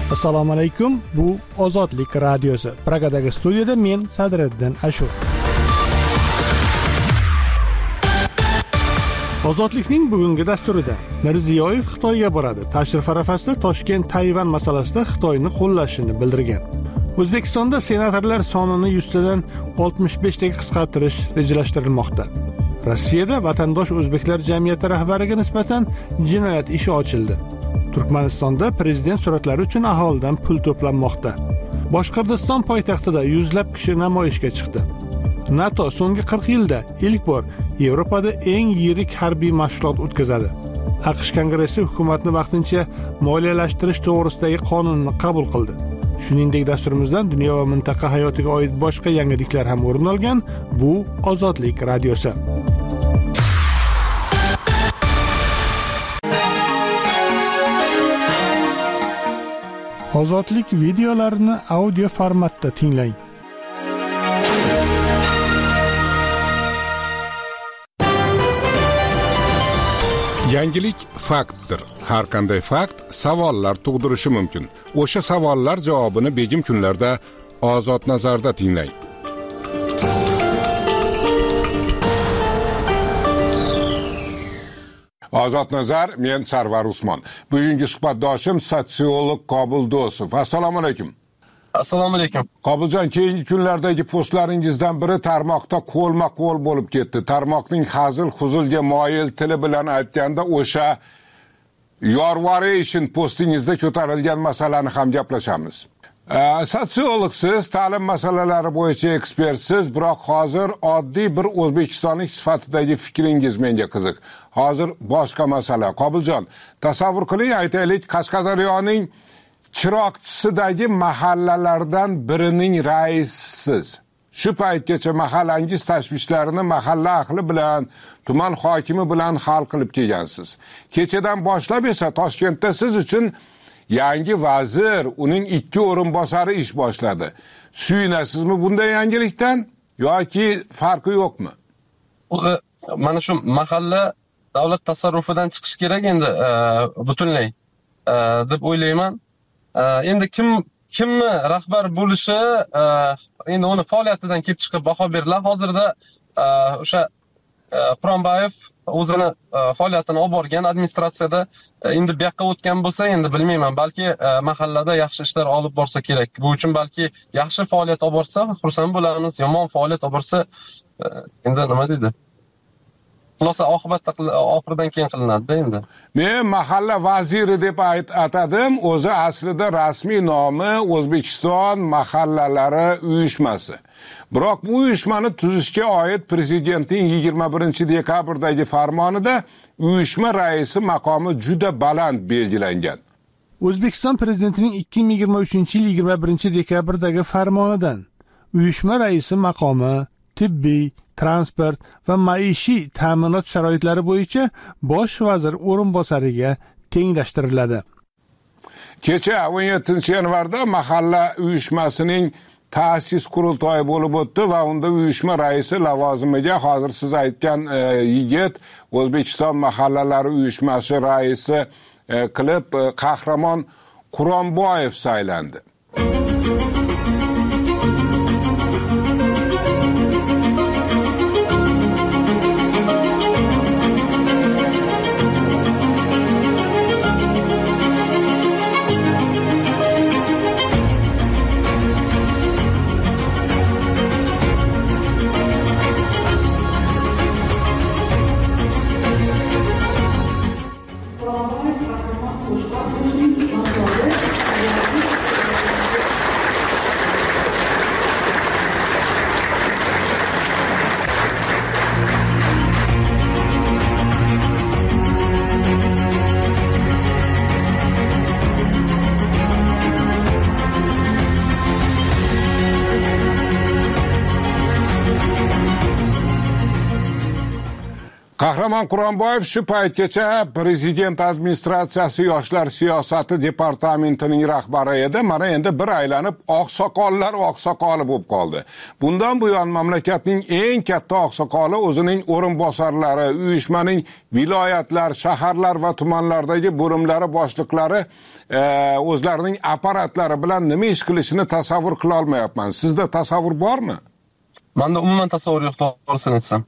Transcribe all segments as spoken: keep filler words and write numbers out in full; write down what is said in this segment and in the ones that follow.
Assalomu alaykum. Bu Ozodlik radiosi. Pragadagi studiyada men Sadriddin Ashur. Ozodlikning bugungi dasturida Mirziyoyev Xitoyga boradi. Tashrif arafasida Toshkent Tayvan masalasida Xitoyni qo'llashini bildirgan. O'zbekistonda senatorlar sonini yuztadan oltmish beshtaga qisqartirish rejalashtirilmoqda. Rossiyada vatandosh o'zbeklar jamiyati rahbariga nisbatan jinoyat ishi ochildi. Turkmanistonda prezident suratlari uchun aholidan pul to'planmoqda. Boshqirdiston poytaxtida yuzlab kishi namoyishga chiqdi. NATO so'nggi qirq yilda ilk bor Yevropada eng yirik harbiy mashg'ulot o'tkazadi. AQSh Kongressi hukumatni vaqtincha moliyalashtirish to'g'risidagi qonunni qabul qildi. Shuningdek, dasturimizdan dunyo va mintaqa hayotiga oid boshqa yangiliklar ham o'rin olgan. Bu Ozodlik radiosi. Ozodlik videolarini audio formatda tinglang. Yangilik faktdir. Har qanday fakt savollar tug'dirishi mumkin. O'sha savollar javobini begim kunlarda Ozod nazarda tinglang. Ozod nazar, men Sarvar Usmon. Bugungi suhbatdoshim sotsiolog Qobil Do'stov. Assalomu alaykum. Assalomu alaykum. Qobiljon, keyingi kunlardagi postlaringizdan biri tarmoqda qo'lma-qo'l bo'lib ketdi. Tarmoqning hazil-huzulga moyil tili bilan aytganda o'sha yorvoration postingizda ko'tarilgan masalani ham gaplashamiz. Sotsiologsiz, ta'lim masalalari bo'yicha ekspertsiz, biroq hozir oddiy bir o'zbekistonlik sifatidagi fikringiz menga qiziq. Hozir boshqa masala. Qobiljon, tasavvur qiling, aytaylik, Qashqadaryoning chiroqchisidagi mahallalardan birining raisisiz. Shu paytgacha mahallangiz tashvishlarini mahalla ahli bilan, tuman hokimi bilan hal qilib kelgansiz. Kechadan boshlab esa Toshkentda siz uchun yangi vazir, uning ikki o'rinbosari ish boshladi. Suyunasizmi bunday yangilikdan yoki farqi yo'qmi? Mana shu mahalla davlat tasarrufidan chiqish kerak endi butunlay deb o'ylayman. Endi kim kimni rahbar bo'lishi endi uni faoliyatidan kelib chiqib baho beriladi. Hozirda o'sha Quronboyev o'zini faoliyatini olib borgan administratsiyada endi bu yoqqa o'tgan bo'lsa, endi bilmayman, balki mahallada yaxshi ishlar olib borsa kerak. Bu uchun balki yaxshi faoliyat olib borsa xursand bo'lamiz, yomon faoliyat olib borsa endi nima deydi? Xulosa oqibatda oxiridan keyin qilinadi endi. Men mahalla vaziri deb atadim, o'zi aslida rasmiy nomi O'zbekiston mahallalari uyushmasi. Biroq bu uyushmani tuzishga oid prezidentning yigirma birinchi dekabrdagi farmonida uyushma raisi maqomi juda baland belgilangan. O'zbekiston prezidentining ikki ming yigirma uchinchi yil yigirma birinchi dekabrdagi farmonidan uyushma raisi maqomi tibbiy, transport va maishiy ta'minot sharoitlari bo'yicha bosh vazir o'rinbosariga tenglashtiriladi. Kecha o'n yettinchi yanvarda mahalla uyushmasining ta'sis qurultoyi bo'lib o'tdi va unda uyushma raisi lavozimiga hozir siz aytgan e, yigit O'zbekiston mahallalari uyushmasi raisi e, qilib e, Qahramon Quronboyev saylandi. Qahramon Quronboyev shu paytgacha prezident administratsiyasi yoshlar siyosati departamentining rahbari edi. Mana endi bir aylanib oqsoqollar oqsoqoli bo'lib qoldi. Bundan buyon mamlakatning eng katta oqsoqoli o'zining o'rinbosarlari, uyushmaning viloyatlar, shaharlar va tumanlardagi bo'limlari boshliqlari o'zlarining apparatlari bilan nima ish qilishini tasavvur qila olmayapman. Sizda tasavvur bormi? Menda umuman tasavvur yo'q, to'g'risini aytsam.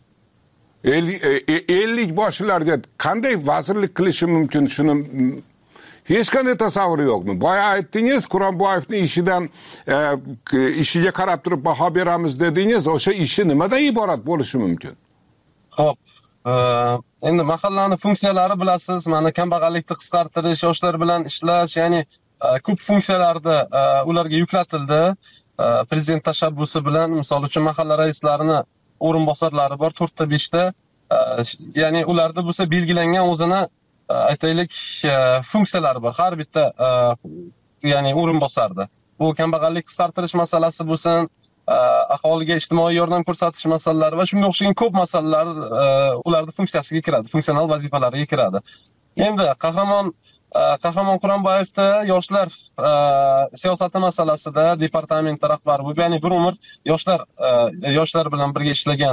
ellik boshlarga qanday vazirlik qilishi mumkin, shuni hech qanday tasavvuri yo'qmi? Boya aytdingiz, Quronboyevning ishidan ishiga qarab turib baho beramiz dedingiz. O'sha ishi nimadan iborat bo'lishi mumkin? Xo'p, endi mahallani funksiyalari bilasiz, mana kambag'allikni qisqartirish, yoshlar bilan ishlash, ya'ni ko'p funksiyalarda ularga yuklatildi. Prezident tashabbusi bilan, misol uchun mahalla raislarini o'rinbosarlari bor, to'rtta beshta, ya'ni ularda bo'lsa belgilangan o'zini aytaylik funksiyalari bor har bitta ya'ni o'rinbosarda. Bu kambag'allik qisqartirish masalasi bo'lsin, aholiga ijtimoiy yordam ko'rsatish masalalari va shunga o'xshagan ko'p masalalar ularning funksiyasiga kiradi, funksional vazifalariga kiradi. Endi Qahramon Qahramon Quronboyevda yoshlar siyosati masalasida departament rahbari bo'lib, ya'ni bir umr yoshlar yoshlar bilan birga ishlagan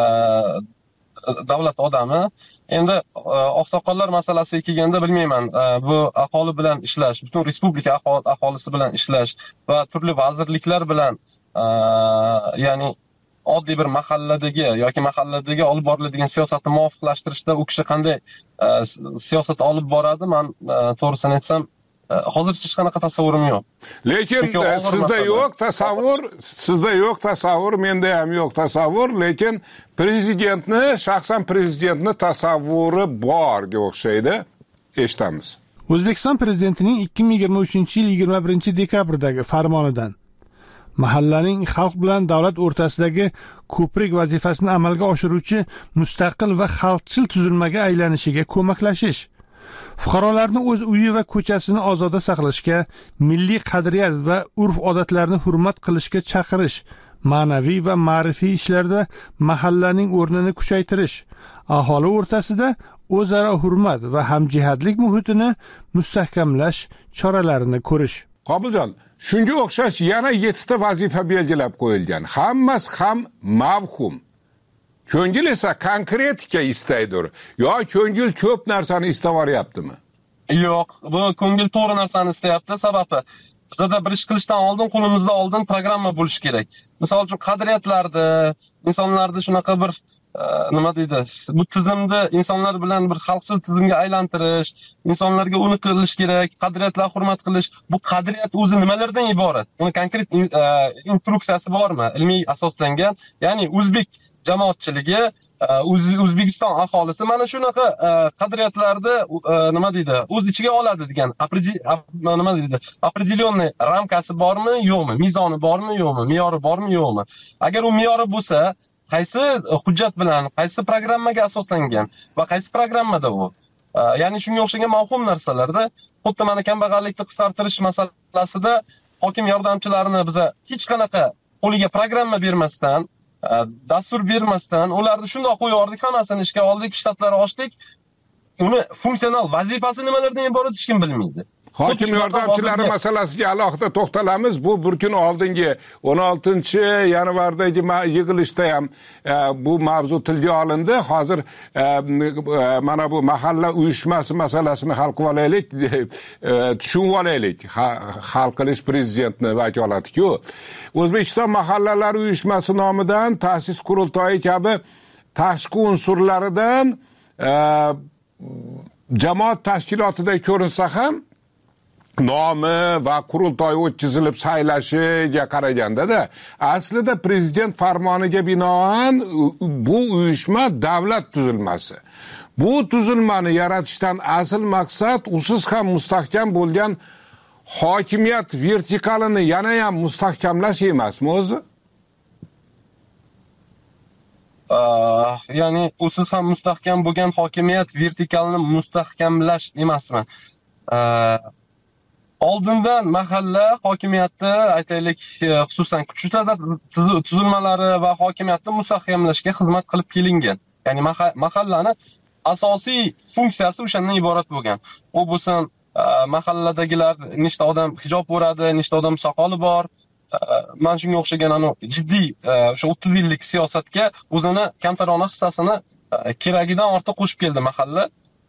davlat odami. Endi oqsoqollar masalasiga kelganda bilmayman, bu aholi bilan ishlash, butun respublika aholisi bilan ishlash va turli vazirliklar bilan, ya'ni oddiy bir mahalladagi yoki mahalladagi olib boriladigan siyosatni muvofiqlashtirishda u kishi qanday siyosat olib boradi, men to'g'risini aytsam hozircha hech qanaqa tasavvurim yo'q. Lekin sizda yo'q tasavvur, sizda yo'q tasavvur, menda ham yo'q tasavvur, lekin prezidentni, shaxsan prezidentni tasavvuri borga o'xshaydi. Eshitamiz. O'zbekiston prezidentining ikki ming yigirma uchinchi yil yigirma birinchi dekabrdagi farmonidan mahallaning xalq bilan davlat o'rtasidagi ko'prik vazifasini amalga oshiruvchi mustaqil va xalqchil tuzilmaga aylanishiga ko'maklashish, fuqarolarni o'z uyi va ko'chasini ozoda saqlashga, milliy qadriyat va urf-odatlarni hurmat qilishga chaqirish, ma'naviy va ma'rifiy ishlarda mahallaning o'rnini kuchaytirish, aholi o'rtasida o'zaro hurmat va hamjihatlik muhitini mustahkamlash choralarini ko'rish. Qobiljon, shunga o'xshash yana yettita vazifa belgilab qo'yilgan. Hammasi ham mavhum. Ko'ngil esa konkretika istaydir. Yo ko'ngil ko'p narsani istavoryaptimi? Yo'q, bu ko'ngil to'g'ri narsani istayapti. Sababi bizda bir ish qilishdan oldin qo'limizda oldin programma bo'lishi kerak. Misol uchun qadriyatlarda, insonlarni shunaqa bir nima deydi, bu tizimni insonlar bilan bir xalqchil tizimga aylantirish, insonlarga uni qilish kerak, qadriyatlar hurmat qilish. Bu qadriyat o'zi nimalardan iborat? Uni konkret instruksiyasi bormi? Ilmiy asoslangan, ya'ni o'zbek jamoatchiligi, O'zbekiston aholisi mana shunaqa qadriyatlarni nima deydi, o'z ichiga oladi degan nima deydi, определенный ramkasi bormi, yo'qmi? Mezoni bormi, yo'qmi? Me'yori bormi, yo'qmi? Agar u me'yori bo'lsa, qaysi hujjat bilan, qaysi programmaga asoslangan va qaysi programmada u? Ya'ni shunga o'xshagan mavhum narsalarda, xuddi mana kambag'allikni qisqartirish masalasida hokim yordamchilarini biza hech qanaqa qo'liga programma bermasdan, dastur bermasdan ularni shunday qo'yordik, hammasini ishga oldik, shtatlari ochdik. Uni funksional vazifasi nimalardan iborat hech kim bilmaydi. Hokim yordamchilari masalasiga alohida to'xtalamiz. Bu bir kun oldingi o'n oltinchi yanvardagi yig'ilishda ham bu mavzu tilga olindi. Hozir mana bu mahalla uyushmasi masalasini hal qilib olaylik, tushunib olaylik. Hal qilish prezidentning vakolati-ku. O'zbekiston mahallalar uyushmasi nomidan ta'sis qurultoyi kabi tashqi unsurlaridan jamoat tashkilotida ko'rinsa ham nomi va qurultoy o'tkazilib saylashiga qaraganda-da, aslida prezident farmoniga binoan bu uyushma davlat tuzilmasi. Bu tuzilmani yaratishdan asl maqsad usiz ham mustahkam bo'lgan hokimiyat vertikalini yana ham mustahkamlash emasmi o'zi? Ya'ni usiz ham mustahkam bo'lgan hokimiyat vertikalini mustahkamlash emasmi? Oldindan mahalla hokimiyatni aytaylik, xususan kuchli tuzilmalari va hokimiyatni mustahkamlashga xizmat qilib kelingan. Ya'ni mahallani asosiy funksiyasi o'shandan iborat bo'lgan. U bo'lsin mahalladagilar nechta odam hijob o'radi, nechta odam soqoli bor. Mana shunga o'xshagan ana jiddiy o'sha o'ttiz yillik siyosatga o'zini kamtarona hissasini keragidan ortiq qo'shib keldi mahalla.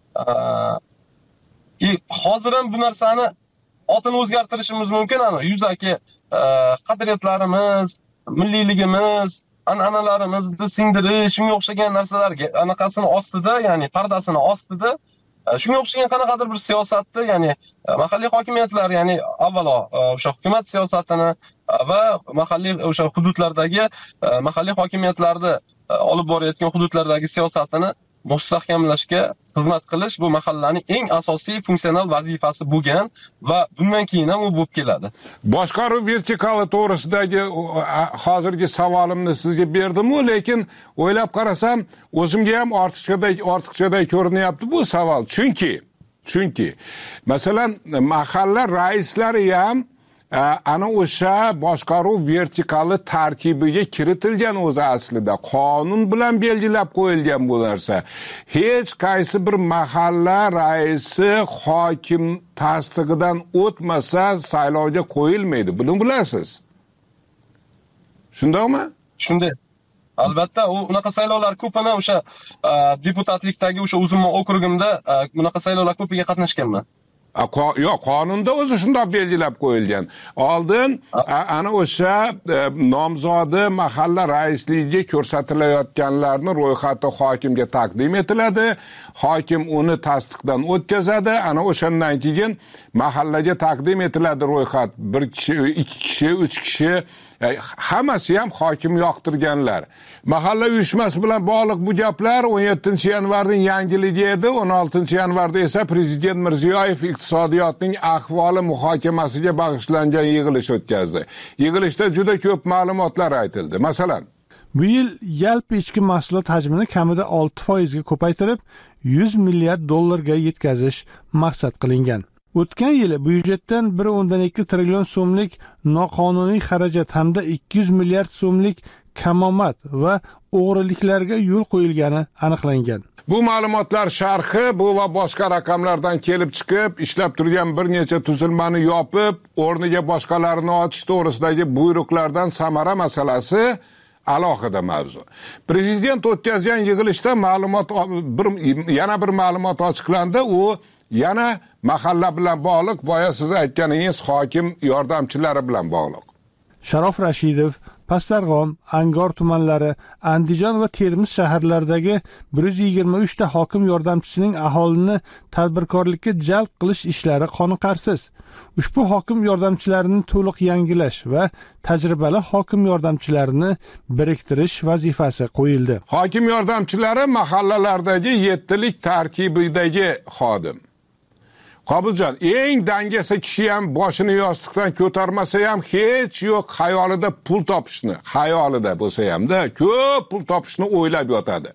Hozir ham bu narsani otini o'zgartirishimiz mumkin. Ana yuzaki qadriyatlarimiz, milliyligimiz, an'analarimizni singdirish, shunga o'xshagan narsalarga anaqasini ostida, ya'ni pardasini ostida shunga o'xshagan qanaqadir bir siyosatni, ya'ni mahalliy hokimiyatlar, ya'ni avvalo o'sha hukumat siyosatini va mahalliy o'sha hududlardagi mahalliy hokimiyatlarni olib borayotgan hududlardagi siyosatini mustahkamlashga xizmat qilish bu mahallaning eng asosiy funksional vazifasi bo'lgan va bundan keyin ham u bo'lib keladi. Boshqaruv vertikali to'g'risidagi hozirgi savolimni sizga berdim-ku, lekin o'ylab qarasam, o'zimga ham ortiqchaday ortiqchaday ko'rinyapti bu savol. Chunki chunki masalan mahalla raislari ham ana o'sha boshqaruv vertikali tarkibiga kiritilgan o'zi aslida qonun bilan belgilab qo'yilgan bu narsa. Hech qaysi bir mahalla raisi hokim tasdig'idan o'tmasa saylovga qo'yilmaydi. Buni bilasiz. Shundaymi? Shunday. Albatta, u unaqa saylovlar ko'pini o'sha deputatlikdagi o'sha o'zimning okrugimda unaqa saylovlar ko'piga qatnashganman. Yo'q, qonunda o'zi shunday belgilab qo'yilgan. Oldin ana o'sha nomzodi mahalla raisligiga ko'rsatilayotganlarni ro'yxati hokimga taqdim etiladi. Hokim uni tasdiqdan o'tkazadi. Ana o'shandan keyin mahallaga taqdim etiladi ro'yxat. Bir kishi, ikki kishi, uch kishi, hammasi ham hokim yoqtirganlar. Mahalla uyushmasi bilan bog'liq bu gaplar o'n yettinchi yanvarning yangiligi edi. o'n oltinchi yanvarda esa prezident Mirziyoyev iqtisodiyotning ahvoli muhokamasiga bag'ishlangan yig'ilish o'tkazdi. Yig'ilishda juda ko'p ma'lumotlar aytildi. Masalan, bu yil yalpi ichki mahsulot hajmini kamida olti foiz ga ko'paytirib, yuz milliard dollarga yetkazish maqsad qilingan. O'tgan yili byudjetdan bir o'ndan ikki trillion so'mlik noqonuniy xarajat hamda ikki yuz milliard so'mlik kamomad va o'g'riliklarga yo'l qo'yilgani aniqlangan. Bu ma'lumotlar sharhi bu va boshqa raqamlardan kelib chiqib, ishlab turgan bir necha tuzilmani yopib, o'rniga boshqalarini ochish to'g'risidagi buyruqlardan samara masalasi alohida mavzu. Prezident o'tkazgan yig'ilishda ma'lumot bir yana bir ma'lumot ochiqlandi. U yana mahalla bilan bog'liq, boya siz aytganingiz hokim yordamchilari bilan bog'liq. Sharof Rashidov Pastarg'om, Angor tumanlari, Andijon va Termiz shaharlaridagi bir yuz yigirma uch ta hokim yordamchisining aholini tadbirkorlikka jalb qilish ishlari qoniqarsiz. Ushbu hokim yordamchilarini to'liq yangilash va tajribali hokim yordamchilarini biriktirish vazifasi qo'yildi. Hokim yordamchilari mahallalardagi yettilik tarkibidagi xodim. Qobuljon, eng dangasa kishi ham boshini yostiqdan ko'tarmasa ham hech yo'q xayolida pul topishni, xayolida bo'lsa hamda ko'p pul topishni o'ylab yotadi.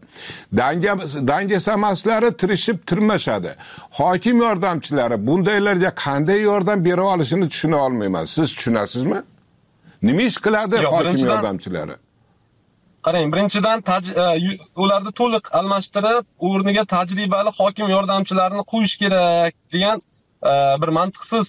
Dangasamaslari tirishib tirmashadi. Hokim yordamchilari bundaylarga qanday yordam bera olishini tushuna olmayman. Siz tushunasizmi? Nima ish qiladi hokim yordamchilari? Qarang, birinchidan ularni to'liq almashtirib, o'rniga tajribali hokim yordamchilarini qo'yish kerak degan bir mantiqsiz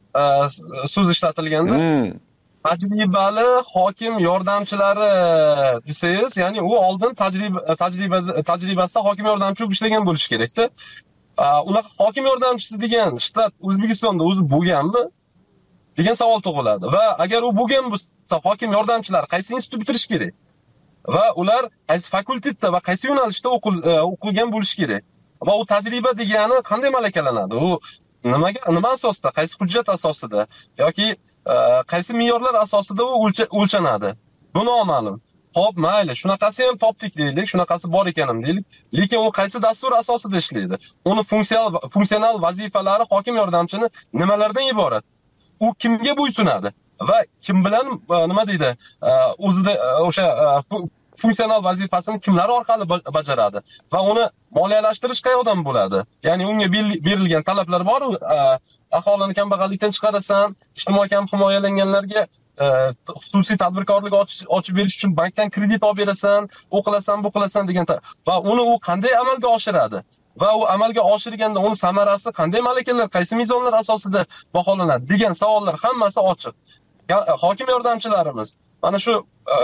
so'z ishlatilganda, hmm. tajribali hokim yordamchilari desangiz, ya'ni u oldin tajriba tajriba tajribasida hokim yordamchi bo'lib ishlagan bo'lishi kerak-da. Unaqa hokim yordamchisi degan shtat O'zbekistonda o'zi bo'lganmi degan savol tug'iladi. Va agar u bo'lgan bo'lsa, hokim yordamchilar qaysi institut bitirish kerak? Va ular qaysi fakultetda va qaysi yo'nalishda o'qilgan bo'lishi kerak. Va u tajriba degani qanday malakalanadi? U nimaga, nima asosida, qaysi hujjat asosida yoki qaysi me'yorlar asosida u o'lchanadi? Bu noma'lum. Xo'p, mayli, shunaqasi ham topdik deylik, shunaqasi bor ekan deylik, lekin u qaysi dastur asosida ishlaydi? Uni funksional funksional vazifalari hokim yordamchini nimalardan iborat? U kimga bo'ysunadi? Va kim bilan nima deydi, o'zida o'sha funksional vazifasini kimlar orqali bajaradi va uni moliyalashtirish qayerdan bo'ladi? Ya'ni unga berilgan talablar bor, aholini kambag'allikdan chiqarasan, ijtimoiy kam himoyalanganlarga xususiy tadbirkorlik ochib berish uchun bankdan kredit olib berasan, u qilasan, bu qilasan degan va uni u qanday amalga oshiradi? Va u amalga oshirganda uni samarasi qanday malakalar, qaysi mezonlar asosida baholanadi degan savollar hammasi ochiq. Hokim yordamchilarimiz mana shu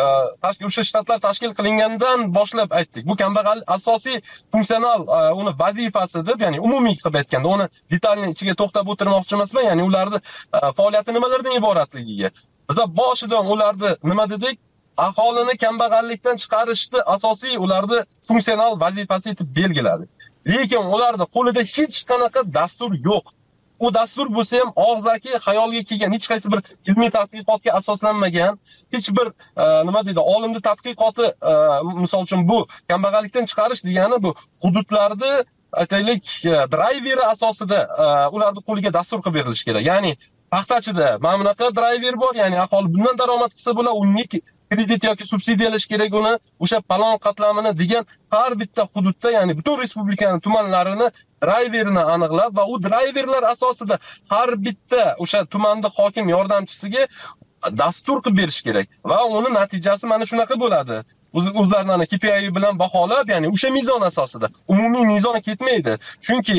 o'sha shtatlar tashkil qilingandan boshlab aytdik. Bu kambag'al asosiy funksional uni vazifasi deb, ya'ni umumiy qilib aytganda, uni detalni ichiga to'xtab o'tirmoqchi emasman, ya'ni ularni faoliyati nimalardan iboratligiga. Biz boshidan ularni nima dedik? Aholini kambag'allikdan chiqarishni asosiy ularni funksional vazifasi etib belgiladi. Lekin ularda qo'lida hech qanaqa dastur yo'q. U dastur bo'lsa ham og'zaki xayolga kelgan, hech qaysi bir ilmiy tadqiqotga asoslanmagan, hech bir nima deydi, olimning tadqiqoti, misol uchun bu kambag'allikdan chiqarish degani bu hududlarda aytaylik drayveri asosida ularning qo'liga dastur qilib berilishi kerak. Ya'ni paxtachida mana bunaqa drayver bor, ya'ni aholi bundan daromad qilsa bo'lar, unga kredit yoki subsidiyalash kerak uni, o'sha palon qatlamini degan har bitta hududda, ya'ni butun respublikaning tumanlarini drayverini aniqlab va u drayverlar asosida har bitta o'sha tumanda hokim yordamchisiga dastur qilib berish kerak va uni natijasi mana shunaqa bo'ladi. O'zlarini K P I bilan baholab, ya'ni o'sha mezon asosida, umumiy mezon ketmaydi. Chunki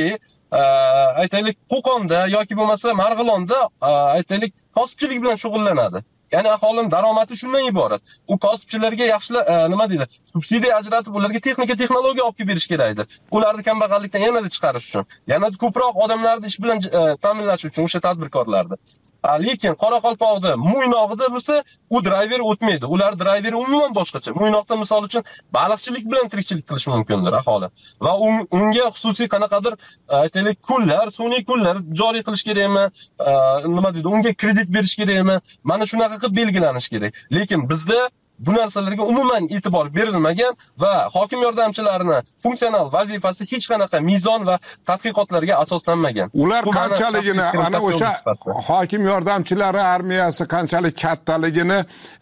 aytaylik Qo'qonda yoki bo'lmasa Marg'ilonda aytaylik kosibchilik bilan shug'ullanadi. Ya'ni aholining daromadi shundan iborat. U kosibchilarga yaxshi nima deydi, subsidiya ajratib, ularga texnika, texnologiya olib berish kerakdir. Ularni kambag'allikdan yanada chiqarish uchun, yanada ko'proq odamlarni ish bilan ta'minlash uchun o'sha tadbirkorlarni. Lekin Qoraqalpoqda, Mo'ynoqda bo'lsa, u drayver o'tmaydi. Ular drayveri umuman boshqacha. Mo'ynoqda misol uchun baliqchilik bilan tirikchilik qilish mumkindir aholi. Va unga xususiy qanaqadir aytaylik kunlar, sun'iy kunlar joriy qilish kerakmi? Nima deydi, unga kredit berish kerakmi? Mana shunaqa qilib belgilanish kerak. Lekin bizda bu narsalarga umuman e'tibor berilmagan va hokim yordamchilarining funksional vazifasi hech qanaqa mezon va tadqiqotlarga asoslanmagan. Ular qanchaligini, ana o'sha hokim yordamchilari armiyasi qanchalik kattaligini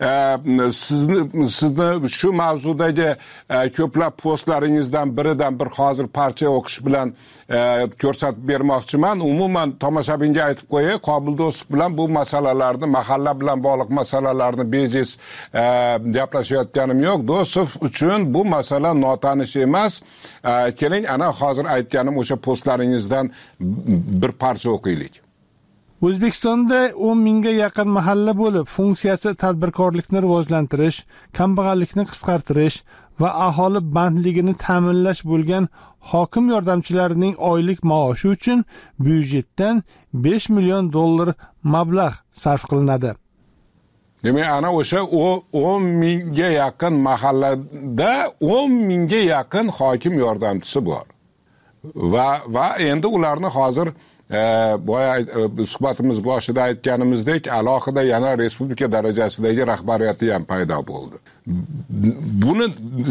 sizni sizni shu mavzudagi ko'plab postlaringizdan biridan bir hozir parcha o'qish bilan ko'rsatib bermoqchiman. Umuman tomoshabinga aytib qo'yay, Qobil Do'stov bilan bu masalalarni, mahalla bilan bog'liq masalalarni bejiz gaplashayotganim yo'q. Do'stov uchun bu masala notanish emas. Keling, ana hozir aytganim o'sha postlaringizdan bir parcha o'qiylik. O'zbekistonda o'n mingga yaqin mahalla bo'lib, funksiyasi tadbirkorlikni rivojlantirish, kambag'allikni qisqartirish va aholi bandligini ta'minlash bo'lgan hokim yordamchilarining oylik maoshi uchun byudjetdan besh million dollar mablag' sarf qilinadi. Demak, ana o'sha o'n mingga yaqin mahallada o'n mingga yaqin hokim yordamchisi bor. Va va endi ularni hozir boya suhbatimiz boshida aytganimizdek, alohida yana respublika darajasidagi rahbariyati ham paydo bo'ldi. Buni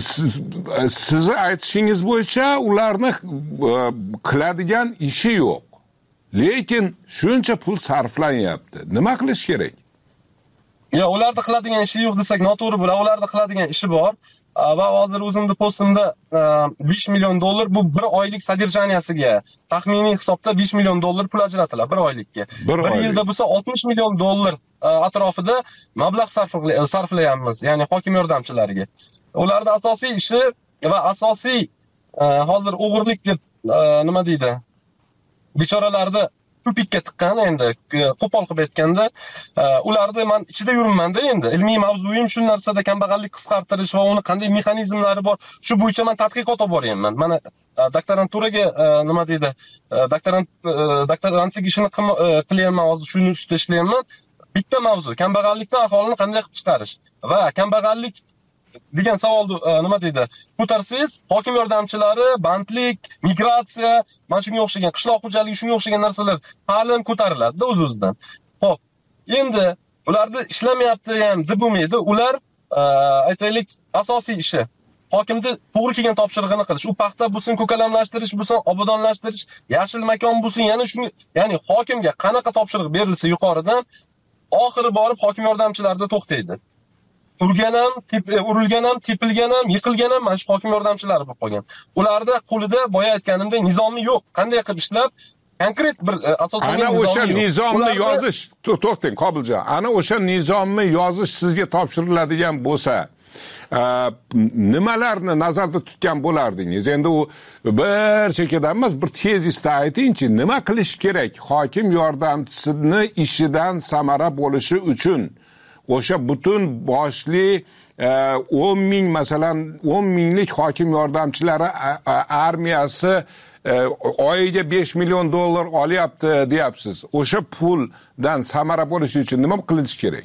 sizni aytishingiz bo'yicha ularni qiladigan ishi yo'q. Lekin shuncha pul sarflanyapti. Nima qilish kerak? Ya, ularda qiladigan ishi yo'q desak noto'g'ri bo'ladi. Ularda qiladigan ishi bor. Va hozir o'zimning postimda besh million dollar bu bir oylik sadirjaniyasiga taxminiy hisobda besh million dollar pul ajratiladi bir oylikka. Bir, bir yilda bo'lsa oltmish million dollar atrofida mablag' sarflayapmiz, ya'ni hokim yordamchilariga. Ularda asosiy ishi va asosiy hozir o'g'irlik deb nima deydi? Bechoralarni tupikka tiqqan, endi qo'pol qilib aytganda, ularni men ichida yuribman-da endi. Ilmiy mavzuyim shu narsada kambag'allik qisqartirish va uni qanday mexanizmlari bor, shu bo'yicha men tadqiqot olib boryapman. Mana doktoranturaga nima deydi? Doktorant doktorantlik ishini qilyapman, hozir shuni ustida ishlayapman. Bitta mavzu, kambag'allikdan aholini qanday qilib chiqarish va kambag'allik degan savolni nima deydi? Ko'tarsangiz, hokim yordamchilari, bandlik, migratsiya, mana shunga o'xshagan, qishloq xo'jaligi, shunga o'xshagan narsalar ta'lim ko'tariladi o'z-o'zidan. Xo'p, endi ularni ishlamayapti ham deb bo'lmaydi. Ular aytaylik asosiy ishi hokimni to'g'ri kelgan topshirig'ini qilish. U paxta bo'lsin, ko'kalamlashtirish bo'lsin, obodonlashtirish, yashil makon bo'lsin, yana shunga, ya'ni hokimga qanaqa topshiriq berilsa yuqoridan, oxiri borib hokim yordamchilarida to'xtaydi. Urgan ham, urilgan ham, tepilgan ham, yiqilgan ham mana shu hokim yordamchilari bo'lib qolgan. Ularda qo'lida boya aytganimdek nizomi yo'q. Qanday qilib ishlab konkret bir asoslangan ana o'sha nizomni Ularni- yozish, to- to'xtang Qobiljon, ana o'sha nizomni yozish sizga topshiriladigan bo'lsa, e, nimalarni nazarda tutgan bo'lardingiz? Endi u bir chekkadan emas, bir tezisda aytingchi, nima qilish kerak hokim yordamchisini ishidan samara bo'lishi uchun? O'sha butun boshli o'n ming, masalan o'n minglik hokim yordamchilari a- a- armiyasi e, oyiga besh million dollar olyapti deyapsiz. O'sha puldan samara bo'lishi uchun nima qilish kerak?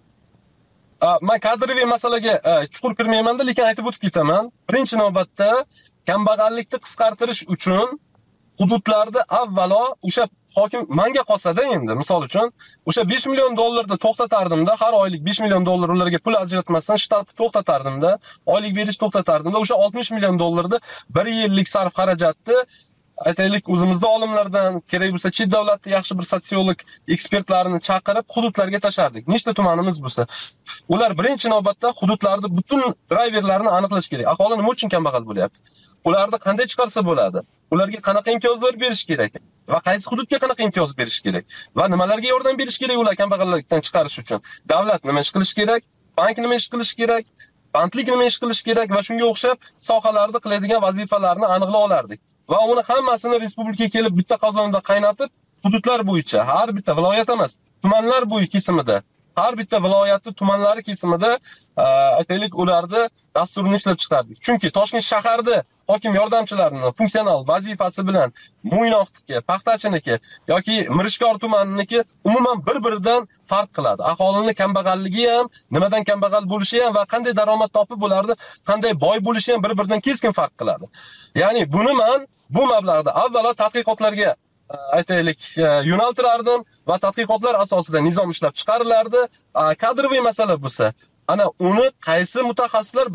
A, men kadriy masalaga e, chuqur kirmayman-da, lekin aytib o'tib ketaman. Birinchi navbatda kambag'allikni qisqartirish uchun hududlarda avvalo o'sha hokim menga qolsa-da endi misol uchun o'sha besh million dollarni to'xtatardimda, har oylik besh million dollar ularga pul ajratmasdan shtatni to'xtatardimda, oylik berish to'xtatardimda, o'sha oltmish million dollarni bir yillik sarf xarajatni aytaylik o'zimizda olimlardan, kerak bo'lsa chet davlatda yaxshi bir sotsiolog ekspertlarni chaqirib hududlarga tashardik. Nechta tumanimiz bo'lsa, ular birinchi navbatda hududlarda butun driverlarni aniqlash kerak. Aholi nima uchun kambag'al bo'lyapti? Ularni qanday chiqarsa bo'ladi? Ularga qanaqa imtiyozlar berish kerak? Va qaysi hududga qanaqa imtiyoz berish kerak? Va nimalarga yordam berish kerak ular kambag'allikdan chiqarish uchun? Davlat nima ish qilish kerak? Bank nima ish qilish kerak? Bandlik nima ish qilish kerak va shunga o'xshab sohalarda qiladigan vazifalarni aniqlab olardik. Va uni hammasini respublikaga kelib bitta qozonda qaynatib, hududlar bo'yicha, har bitta viloyat emas, tumanlar bo'yi kesimida, har bitta viloyatni tumanlari kesimida aytaylik ularda dasturini ishlab chiqardik. Chunki Toshkent shaharda hokim yordamchilarining funksional vazifasi bilan Mo'ynoqniki, Paxtachiniki yoki Mirishkor tumaniki umuman bir-biridan farq qiladi. Aholini kambag'alligi ham, nimadan kambag'al bo'lishi ham va qanday daromad topib bo'lardi, qanday boy bo'lishi ham bir-biridan keskin farq qiladi. Ya'ni buni men bu mablag'da avvalo tadqiqotlarga aytaylik yo'naltirardim va tadqiqotlar asosida nizom ishlab chiqarilardi. Kadroviy masala bo'lsa, ana uni qaysi mutaxassislar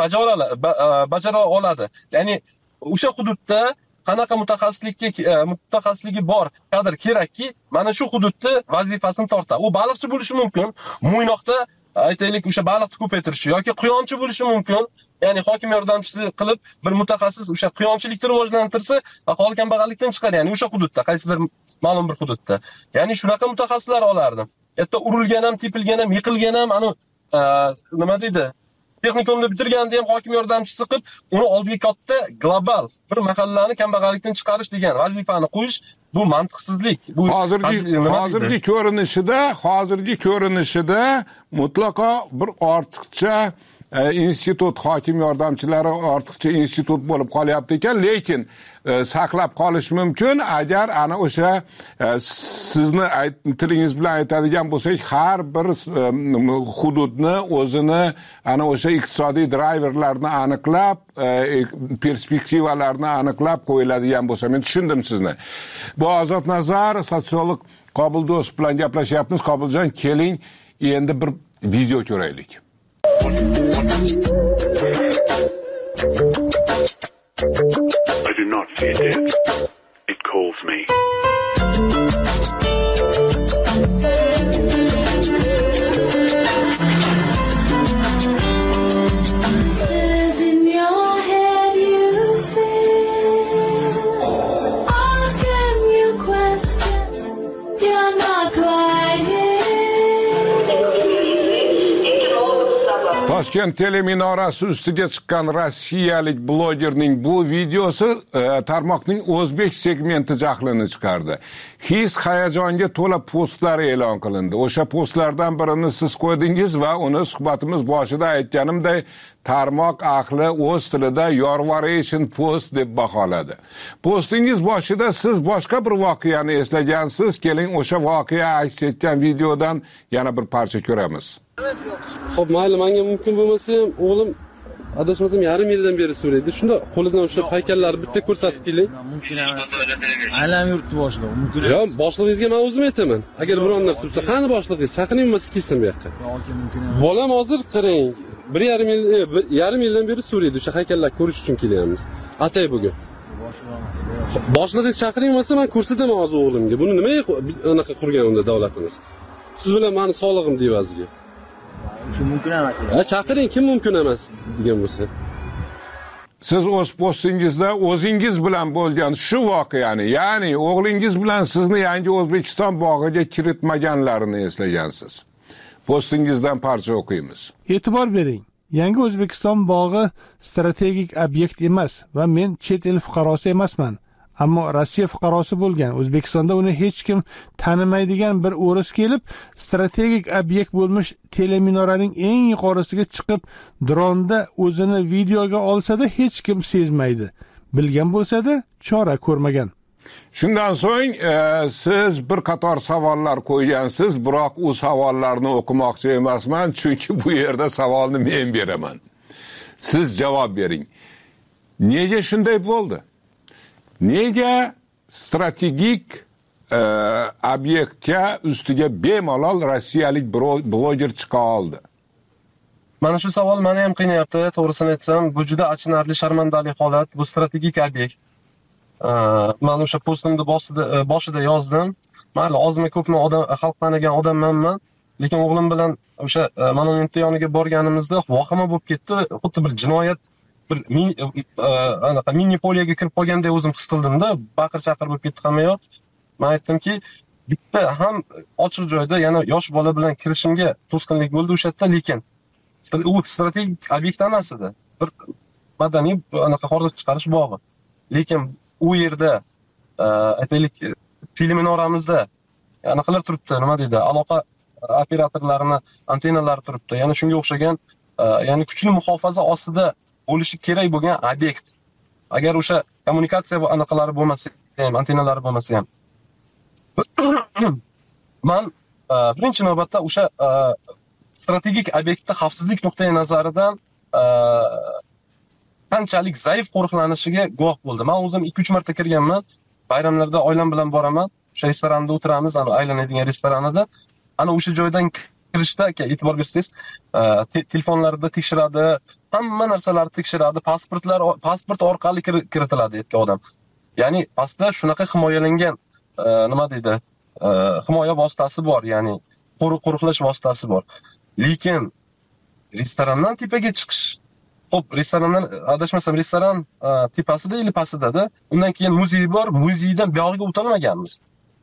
bajara oladi? Ya'ni o'sha hududda qanaqa mutaxassislikka mutaxassisligi bor kadr kerakki, mana shu hududda vazifasini tortadi. U baliqchi bo'lishi mumkin, Mo'ynoqda aytaylik o'sha baliqni ko'paytirishi yoki quyonchi bo'lishi mumkin. Ya'ni hokim yordamchisi qilib bir mutaxassis o'sha quyonchilikni rivojlantirsa, aholi kambag'allikdan chiqar, ya'ni o'sha hududda, qaysidir ma'lum bir hududda. Ya'ni shunaqa mutaxassislar olardim. Hatto urilgan ham, tepilgan ham, yiqilgan ham, ana nima deydi? Texnikumni bitirganda ham hokim yordamchisi qilib, uni oldiga katta global bir mahallani kambag'allikdan chiqarish degan vazifani qo'yish bu mantiqsizlik. Bu hozirgi hozirgi ko'rinishida, hozirgi ko'rinishida mutlaqo bir ortiqcha institut hokim yordamchilari ortiqcha institut bo'lib qolyapti ekan, lekin saqlab qolish mumkin agar ana o'sha sizni tilingiz bilan aytadigan bo'lsak, har bir hududni o'zini ana o'sha iqtisodiy driverlarni aniqlab, perspektivalarni aniqlab qo'yiladigan bo'lsa, men tushundim sizni. Bu Ozod Nazar, sotsiolog Qobildo'sov bilan gaplashyapmiz. Qobiljon, keling, endi bir video ko'raylik. I do not fear death. It calls me. Voices in your head you feel, asking you questions, you're not quite here. Toshkent teleminorasi ustiga chiqqan rossiyalik blogerning bu videosi e, tarmoqning o'zbek segmenti jahlini chiqardi. His hayajonga to'la postlar e'lon qilindi. O'sha postlardan birini siz qo'ydingiz va uni suhbatimiz boshida aytganimday tarmoq ahli o'z tilida Yorvaration post deb baholadi. Postingiz boshida siz boshqa bir voqeani eslagansiz. Keling, o'sha voqea aks etgan videodan yana bir parcha ko'ramiz. Xo'p, mayli, menga mumkin bo'lmasa ham o'g'lim adashmasam yarim yildan beri so'raydi. Shunda qo'lidan o'sha haykallarni bitta ko'rsatib keling. Mumkin emas. Aylam yurtni boshliq. Mumkin emas. Yo'q, boshlig'ingizga men o'zim aytaman. Agar biron narsa bo'lsa, qani boshlig'ingiz? Chaqiring bo'lmasa kelsin bu yoqqa. Yo'q, mumkin emas. Bolam hozir qarang, bir yarim yil, yarim yildan beri so'raydi o'sha haykallarni ko'rish uchun kelyapmiz. Atay bugun. Boshliq emas. Boshlig'ingiz chaqiring bo'lsa, men ko'rsataman hozir o'g'limga. Buni nimaga anaqa qurgan unda davlatimiz? Siz bilan meni sog'lig'im deyvazga. Shu mumkin emas. Ha, chaqiring, kim mumkin emas degan bo'lsa. siz o'z postingizda o'zingiz bilan bo'lgan shu voqeani, ya'ni o'g'lingiz bilan sizni yangi O'zbekiston bog'iga kiritmaganlarini eslagansiz. Postingizdan parcha o'qiymiz. E'tibor bering. Yangi O'zbekiston bog'i strategik obyekt emas va men chet el fuqarosi emasman. Ammo Rossiya fuqarosi bo'lgan O'zbekistonda uni hech kim tanimaydigan bir o'ris kelib, strategik obyekt bo'lmish teleminoraning eng yuqorisiga chiqib, dronda o'zini videoga olsa-da hech kim sezmaydi. Bilgan bo'lsa-da chora ko'rmagan. Shundan so'ng e, siz bir qator savollar qo'ygansiz, biroq u savollarni o'qimoqchi emasman, chunki bu yerda savolni men beraman. Siz javob bering. Nega shunday bo'ldi? Nega strategik e, obyektga ustiga bemalol rossiyalik bloger chiqa oldi? Mana shu savol meni ham qiynayapti, to'g'risini aytsam, bu juda achinarli, sharmandali holat. Bu strategik obyekt. Men o'sha postimda boshida boshida yozdim. Mayli, ozmi ko'pmi odam xalq tanigan odammanman, lekin o'g'lim bilan o'sha monument yoniga borganimizda vahima bo'lib ketdi. Xuddi bir jinoyat, bir anaqa mini poliyaga kirib qolgandek o'zim his qildimda, baqir-chaqir bo'lib ketdi hamma yoq. Men aytdimki, bitta ham ochiq joyda yana yosh bola bilan kirishimga to'sqinlik bo'ldi o'sha yerda, lekin u strategik obyekt emas edi. Bir madaniy anaqa hordiq chiqarish bog'i. Lekin u yerda aytaylik teleminoramizda anaqalar turibdi, nima deydi, aloqa operatorlarini antennalari turibdi. Ya'ni shunga o'xshagan, ya'ni kuchli muhofaza ostida bo'lishi kerak bo'lgan obyekt. Agar o'sha kommunikatsiya va anaqalari bo'lmasa ham, antennalari bo'lmasa ham. Men birinchi navbatda o'sha strategik obyektda xavfsizlik nuqtai nazaridan qanchalik zaif qo'riqlanishiga guvoh bo'ldim. Men o'zim ikki uch marta kirganman. Bayramlarda oilam bilan boraman. O'sha restoranda o'tiramiz, ana aylanadigan restoranida. Ana o'sha joydan kirishda e'tibor bersangiz, telefonlarida tekshiradi, hamma narsalarni tekshiradi, pasportlar pasport orqali kiritiladi yerga odam. Ya'ni pastda shunaqa himoyalangan, nima deydi, himoya vositasi bor, ya'ni qo'riq-qo'riqlash vositasi bor. Lekin restorandan tepaga chiqish, hop, restorandan adashmasam restoran tepasida ili pastida, undan keyin muzey bor, muzeydan buyog'iga o'tolmaganmiz.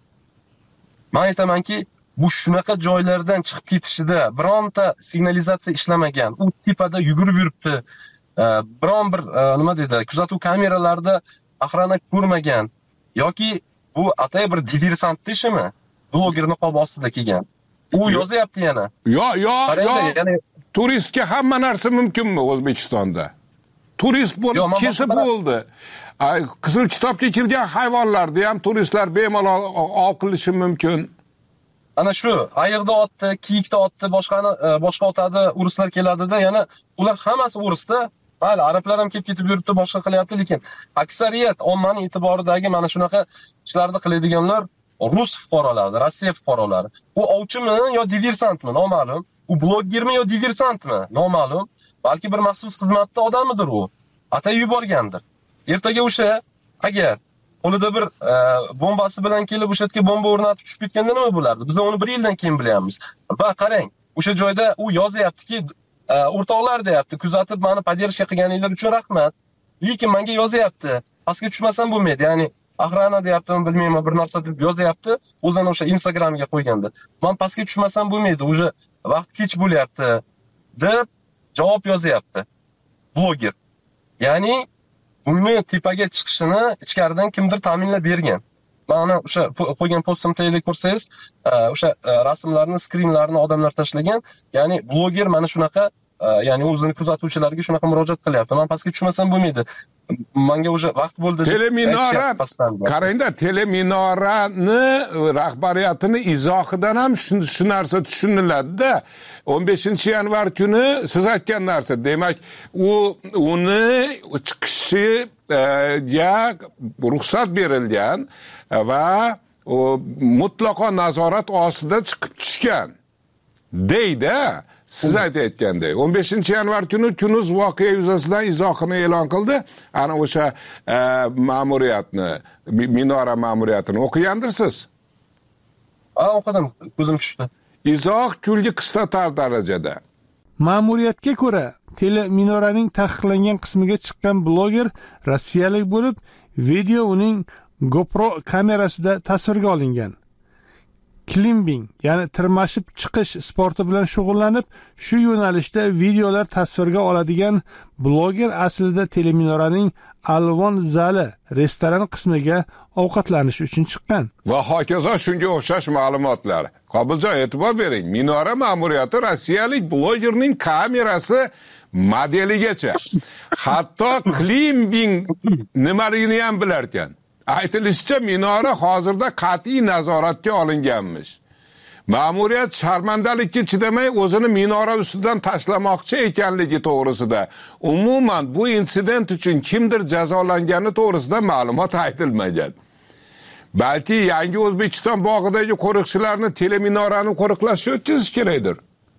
Men aytamanki, bu shunaqa joylardan chiqib ketishida bironta signalizatsiya ishlamagan, u tepada yugurib yuribdi, biron bir nima deydi, kuzatuv kameralarida охрана ko'rmagan yoki bu atay bir diversant ishimi, bloger niqob ostida kelgan. U yozyapti yana. Yo, yo, yo. Turistga hamma narsa mumkinmi O'zbekistonda? Turist bo'lib kesib bo'ldi. Qizil kitobga kirgan hayvonlarni ham turistlar bemalol ov qilishi mumkin. Ana shu ayiqda otdi, kiyikda otdi, boshqani boshqa otadi, uruslar keladida, yana ular hammasi urusda. Mayli, arablar ham kelib ketib yuribdi, boshqa qilyapti, lekin aksariyat ommaning e'tiboridagi mana shunaqa ishlarni qiladiganlar rus fuqarolari, Rossiya fuqarolari. U ovchimi yo diversantmi, noma'lum. U blogermi yo diversantmi, noma'lum. Balki bir maxsus xizmatda odamidir u. Atay yuborgandir. Ertaga o'sha agar qo'lida bir bombasi bilan kelib o'sha yerga bomba o'rnatib tushib ketganda nima bo'lardi? Biz uni bir yildan keyin bilyapmiz. Va qarang, o'sha joyda u yozyaptiki, o'rtoqlar deyapti, kuzatib meni поддержка qilganinglar uchun rahmat. Lekin menga yozyapti, pastga tushmasam bo'lmaydi. Ya'ni охрана deyaptimi, bilmayman, bir narsa deb yozyapti, o'zini o'sha Instagramga qo'yganda. Men pastga tushmasam bo'lmaydi, o'sha vaqt kech bo'lyapti deb javob yozyapti bloger. Ya'ni uni tepaga chiqishini ichkaridan kimdir ta'minlab bergan. Mana o'sha qo'ygan postimda ko'rsangiz, o'sha rasmlarni, skrinlarni odamlar tashlagan. Ya'ni bloger mana shunaqa, ya'ni o'zini kuzatuvchilarga shunaqa murojaat qilyapti. Men pastga tushmasam bo'lmaydi. Menga o'sha vaqt bo'ldi. Teleminora, qarangda, teleminorani rahbariyatini izohidan ham shu narsa tushuniladi-da. o'n beshinchi yanvar kuni siz aytgan narsa, demak, u uni chiqishiga ruxsat berilgan va mutlaqo nazorat ostida chiqib tushgan deydi. Siz aytayotgandek, o'n beshinchi yanvar kuni Kunuz voqea yuzasidan izohini e'lon qildi. Ana o'sha ma'muriyatni, minora ma'muriyatini o'qigandirsiz? Ha, o'qidim, ko'zim tushdi. Izoh kulgi qisqatar darajada. Ma'muriyatga ko'ra, teleminoraning taqiqlangan qismiga chiqqan bloger rossiyalik bo'lib, video uning GoPro kamerasida tasvirga olingan. Climbing, ya'ni tirmashib chiqish sporti bilan shug'ullanib, shu yo'nalishda videolar tasvirga oladigan bloger aslida teleminoraning Alvon zali restoran qismiga ovqatlanish uchun chiqqan. Va hokazo shunga o'xshash ma'lumotlar. Qobiljon, e'tibor bering. Minora ma'muriyati rossiyalik blogerning kamerasi modeligacha, hatto climbing nimaligini ham bilar ekan. Aytilishicha, minora hozirda qat'iy nazoratga olinganmish. Ma'muriyat sharmandalikka chidamay o'zini minora ustidan tashlamoqchi ekanligi to'g'risida, umuman bu insident uchun kimdir jazolangani to'g'risida ma'lumot aytilmagan. Balki yangi O'zbekiston bog'idagi qo'riqchilarni teleminorani qo'riqlashga o'tkazish kerakdir.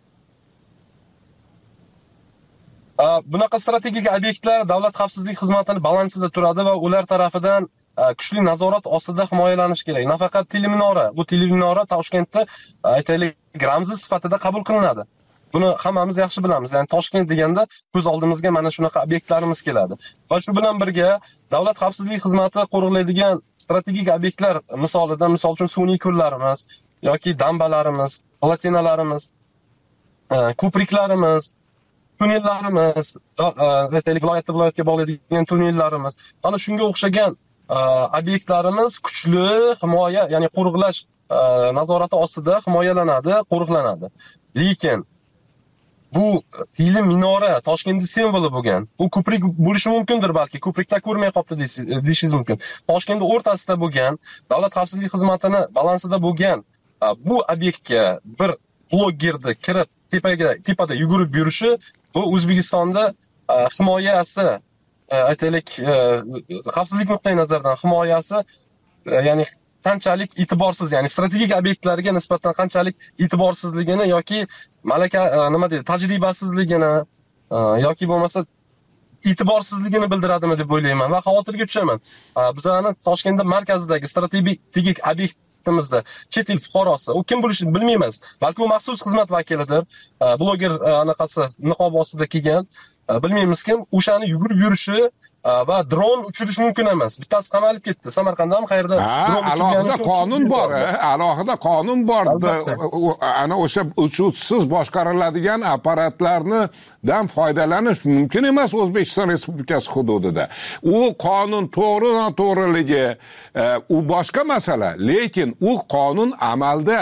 Bunaqa strategik obyektlar davlat xavfsizlik xizmatining balansida turadi va ular tarafidan kuchli nazorat ostida himoyalanish kerak. Nafaqat teleminora, bu teleminora Toshkentda aytaylik ramzi sifatida qabul qilinadi. Buni hammamiz yaxshi bilamiz. Ya'ni Toshkent deganda ko'z oldimizga mana shunaqa obyektlarimiz keladi. Va shu bilan birga davlat xavfsizlik xizmati qo'riqlaydigan strategik obyektlar misolida, misol uchun sun'iy ko'llarimiz yoki dambalarimiz, platinalarimiz, ko'priklarimiz, tunnellarimiz, aytaylik viloyatdan viloyatga bog'laydigan tunnellarimiz, mana shunga o'xshagan obyektlarimiz kuchli himoya, ya'ni qo'riqlash nazorati ostida himoyalanadi, qo'riqlanadi. Lekin bu tili minora Toshkentning simvoli bo'lgan. U ko'prik bo'lishi mumkindir, balki ko'prikda ko'rmay qolibdi deyishingiz mumkin. Toshkentning o'rtasida bo'lgan, davlat xavfsizlik xizmatining balansida bo'lgan bu obyektga bir blogerni kirib tepaga tepada yugurib yurishi, bu O'zbekistonda himoyasi, aytaylik xavfsizlik nuqtai nazaridan himoyasi, ya'ni qanchalik e'tiborsiz, ya'ni strategik obyektlarga nisbatan qanchalik e'tiborsizligini yoki malaka nima deydi, tajribasizligini yoki bo'lmasa e'tiborsizligini bildiradimi deb o'ylayman va xavotirga tushaman. Bizning Toshkentda markazidagi strategik obyektimizda chet el fuqarosi, u kim bo'lishini bilmaymiz. Balki u maxsus xizmat vakilidir, bloger anaqasi niqob ostida kelgan, bilmaymiz kim, o'shani yugurib yurishi va dron uchirish mumkin emas. Bittasi qamalib ketdi. Samarqandda ham qayerda dron alohida qonun bor, alohida qonun bor. Ana o'sha uchuvchisiz boshqariladigan apparatlardan foydalanish mumkin emas O'zbekiston Respublikasi hududida. U qonun to'g'ri-noto'g'riligi u boshqa masala, lekin u qonun amalda.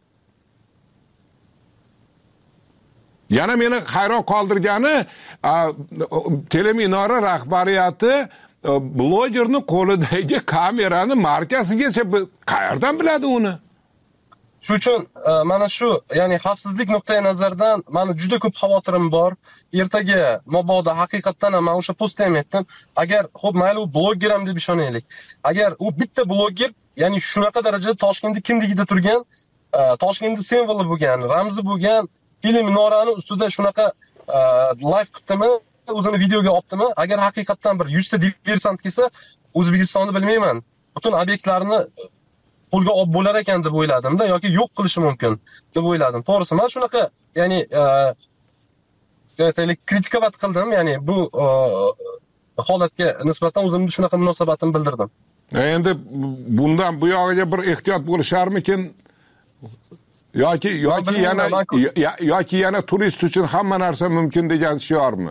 Yana meni hayron qoldirgani, teleminora rahbariyati blogerning qo'lidagi kamerani markazigacha qayerdan biladi uni? Shu uchun mana shu, ya'ni xavfsizlik nuqtai nazaridan meni juda ko'p xavotirim bor. Ertaga mabodo haqiqatdan ham men o'sha postda ham aytdim, agar xo'p mayli u bloger ham deb ishonaylik. Agar u bitta bloger, ya'ni shunaqa darajada Toshkentda kimligida turgan, Toshkentning simvoli bo'lgan, ramzi bo'lgan teleminorani ustida shunaqa live qilibdimi, o'zini videoga olibdimi, agar haqiqatdan bir yuz ta diversant kelsa, O'zbekistonni bilmayman, butun obyektlarni qo'lga olib bo'lar ekan deb o'yladim-da, yoki yo'q qilishi mumkin deb o'yladim. To'g'risi, men shunaqa, ya'ni aytaylik kritikovat qildim, ya'ni bu holatga nisbatan o'zimning shunaqa munosabatimni bildirdim. Endi bundan bu yog'iga bir ehtiyot bo'lisharmikin? yoki yoki yana yoki yana turist uchun hamma narsa mumkin degan shiormi?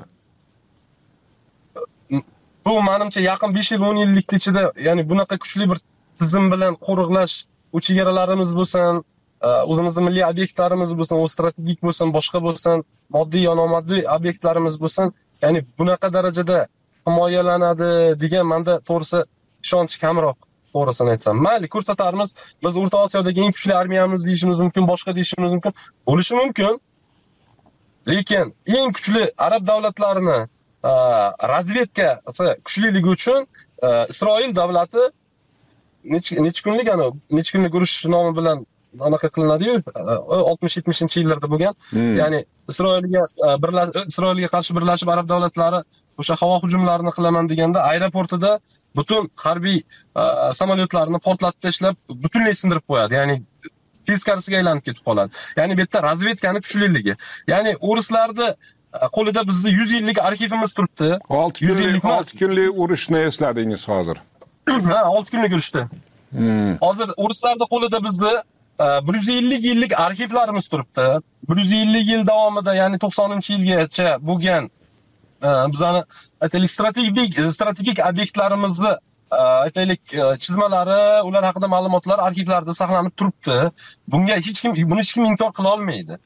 Bu menimcha yaqin besh yil o'n yillik ichida, ya'ni bunaqa kuchli bir tizim bilan qo'riqlash, u chegaralarimiz bo'lsin, o'zimizning milliy obyektlarimiz bo'lsin, o strategik bo'lsin, boshqa bo'lsin, moddiy yo nomoddiy obyektlarimiz bo'lsin, ya'ni bunaqa darajada himoyalanadi degan menda to'g'risi ishonch kamroq. To'g'risini aytsam, mayli ko'rsatarmiz, biz O'rta Osiyodagi eng kuchli armiyamiz deyishimiz mumkin, boshqa deyishimiz mumkin, bo'lishi mumkin. Lekin eng kuchli arab davlatlarini razvedkasi kuchliligi uchun Isroil davlati necha kunlik ana necha kunlik urush nomi bilan anaqa qilinadi-yu, oltmish yetmishinchi yillarda bo'lgan. Hmm. Ya'ni Isroilga birlash Isroilga qarshi birlashib arab davlatlari o'sha havo hujumlarini qilaman deganda aeroportida butun harbiy samolyotlarni portlatib tashlab butunlay sindirib qo'yadi. Ya'ni teskarisiga aylanib ketib qoladi. Ya'ni bu yerda razvedkani kuchliligi. Ya'ni o'rislarni qo'lida bizning yuz yillik arxivimiz turibdi. olti kunlik olti kunlik urushni esladingiz hozir. Ha, olti kunlik urushdi. Hozir o'rislarning qo'lida bizning bir yuz ellik yillik arxivlarimiz turibdi. bir yuz ellik yil davomida, ya'ni to'qsoninchi yilgacha bo'lgan bizani aytaylik strategik strategik obyektlarimizni aytaylik chizmalari, ular haqida ma'lumotlar arxivlarda saqlanib turibdi. Bunga hech kim buni hech kim inkor qila olmaydi.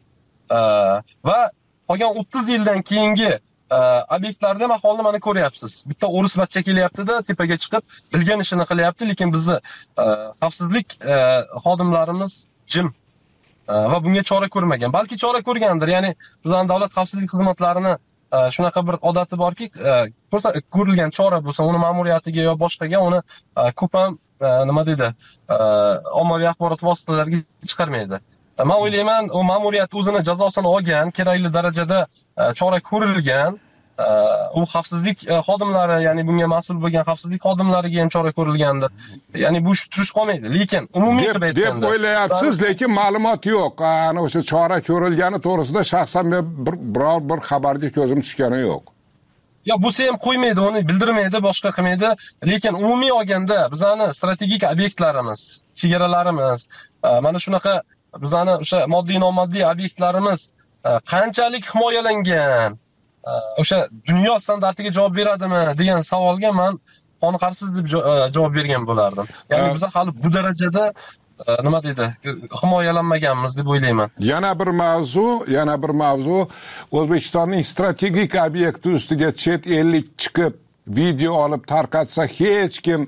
Va qolgan o'ttiz yildan keyingi obyektlarda ham aholini mana ko'ryapsiz. Bitta o'ris bachcha kelyapti-da, tepaga chiqib bilgan ishini qilyapti, lekin bizni xavfsizlik xodimlarimiz jim va bunga chora ko'rmagan. Balki chora ko'rgandir. Ya'ni bizning davlat xavfsizlik xizmatlarini shunaqa bir odati borki, ko'rilgan chora bo'lsa, uni ma'muriyatiga yo boshqaga uni ko'p ham nima deydi, ommaviy axborot vositalariga chiqarmaydi. Men o'ylayman, u ma'muriyat o'zini jazosini olgan, kerakli darajada chora ko'rilgan, u xavfsizlik xodimlari, ya'ni bunga mas'ul bo'lgan xavfsizlik xodimlariga ham chora ko'rilgandir. Ya'ni bu turish qolmaydi. Lekin umumiy qilib aytganda deb o'ylayapsiz, lekin ma'lumot yo'q. Ana o'sha chora ko'rilgani to'g'risida shaxsan bir biror bir xabarga ko'zim tushgani yo'q. Ya bo'lsa ham qo'ymaydi, uni bildirmaydi, boshqa qilmaydi. Lekin umumiy olganda bizani strategik obyektlarimiz, chegaralarimiz, mana shunaqa bizani o'sha moddiy nomoddiy obyektlarimiz qanchalik himoyalangan, o'sha dunyo standartiga javob beradimi degan savolga men qoniqarsiz deb javob bergan bo'lardim. Ya'ni biz hali bu darajada nima deydi, himoyalanmaganmiz deb o'ylayman. Yana bir mavzu, yana bir mavzu O'zbekistonning strategik obyekti ustiga chet ellik chiqib video olib tarqatsa hech kim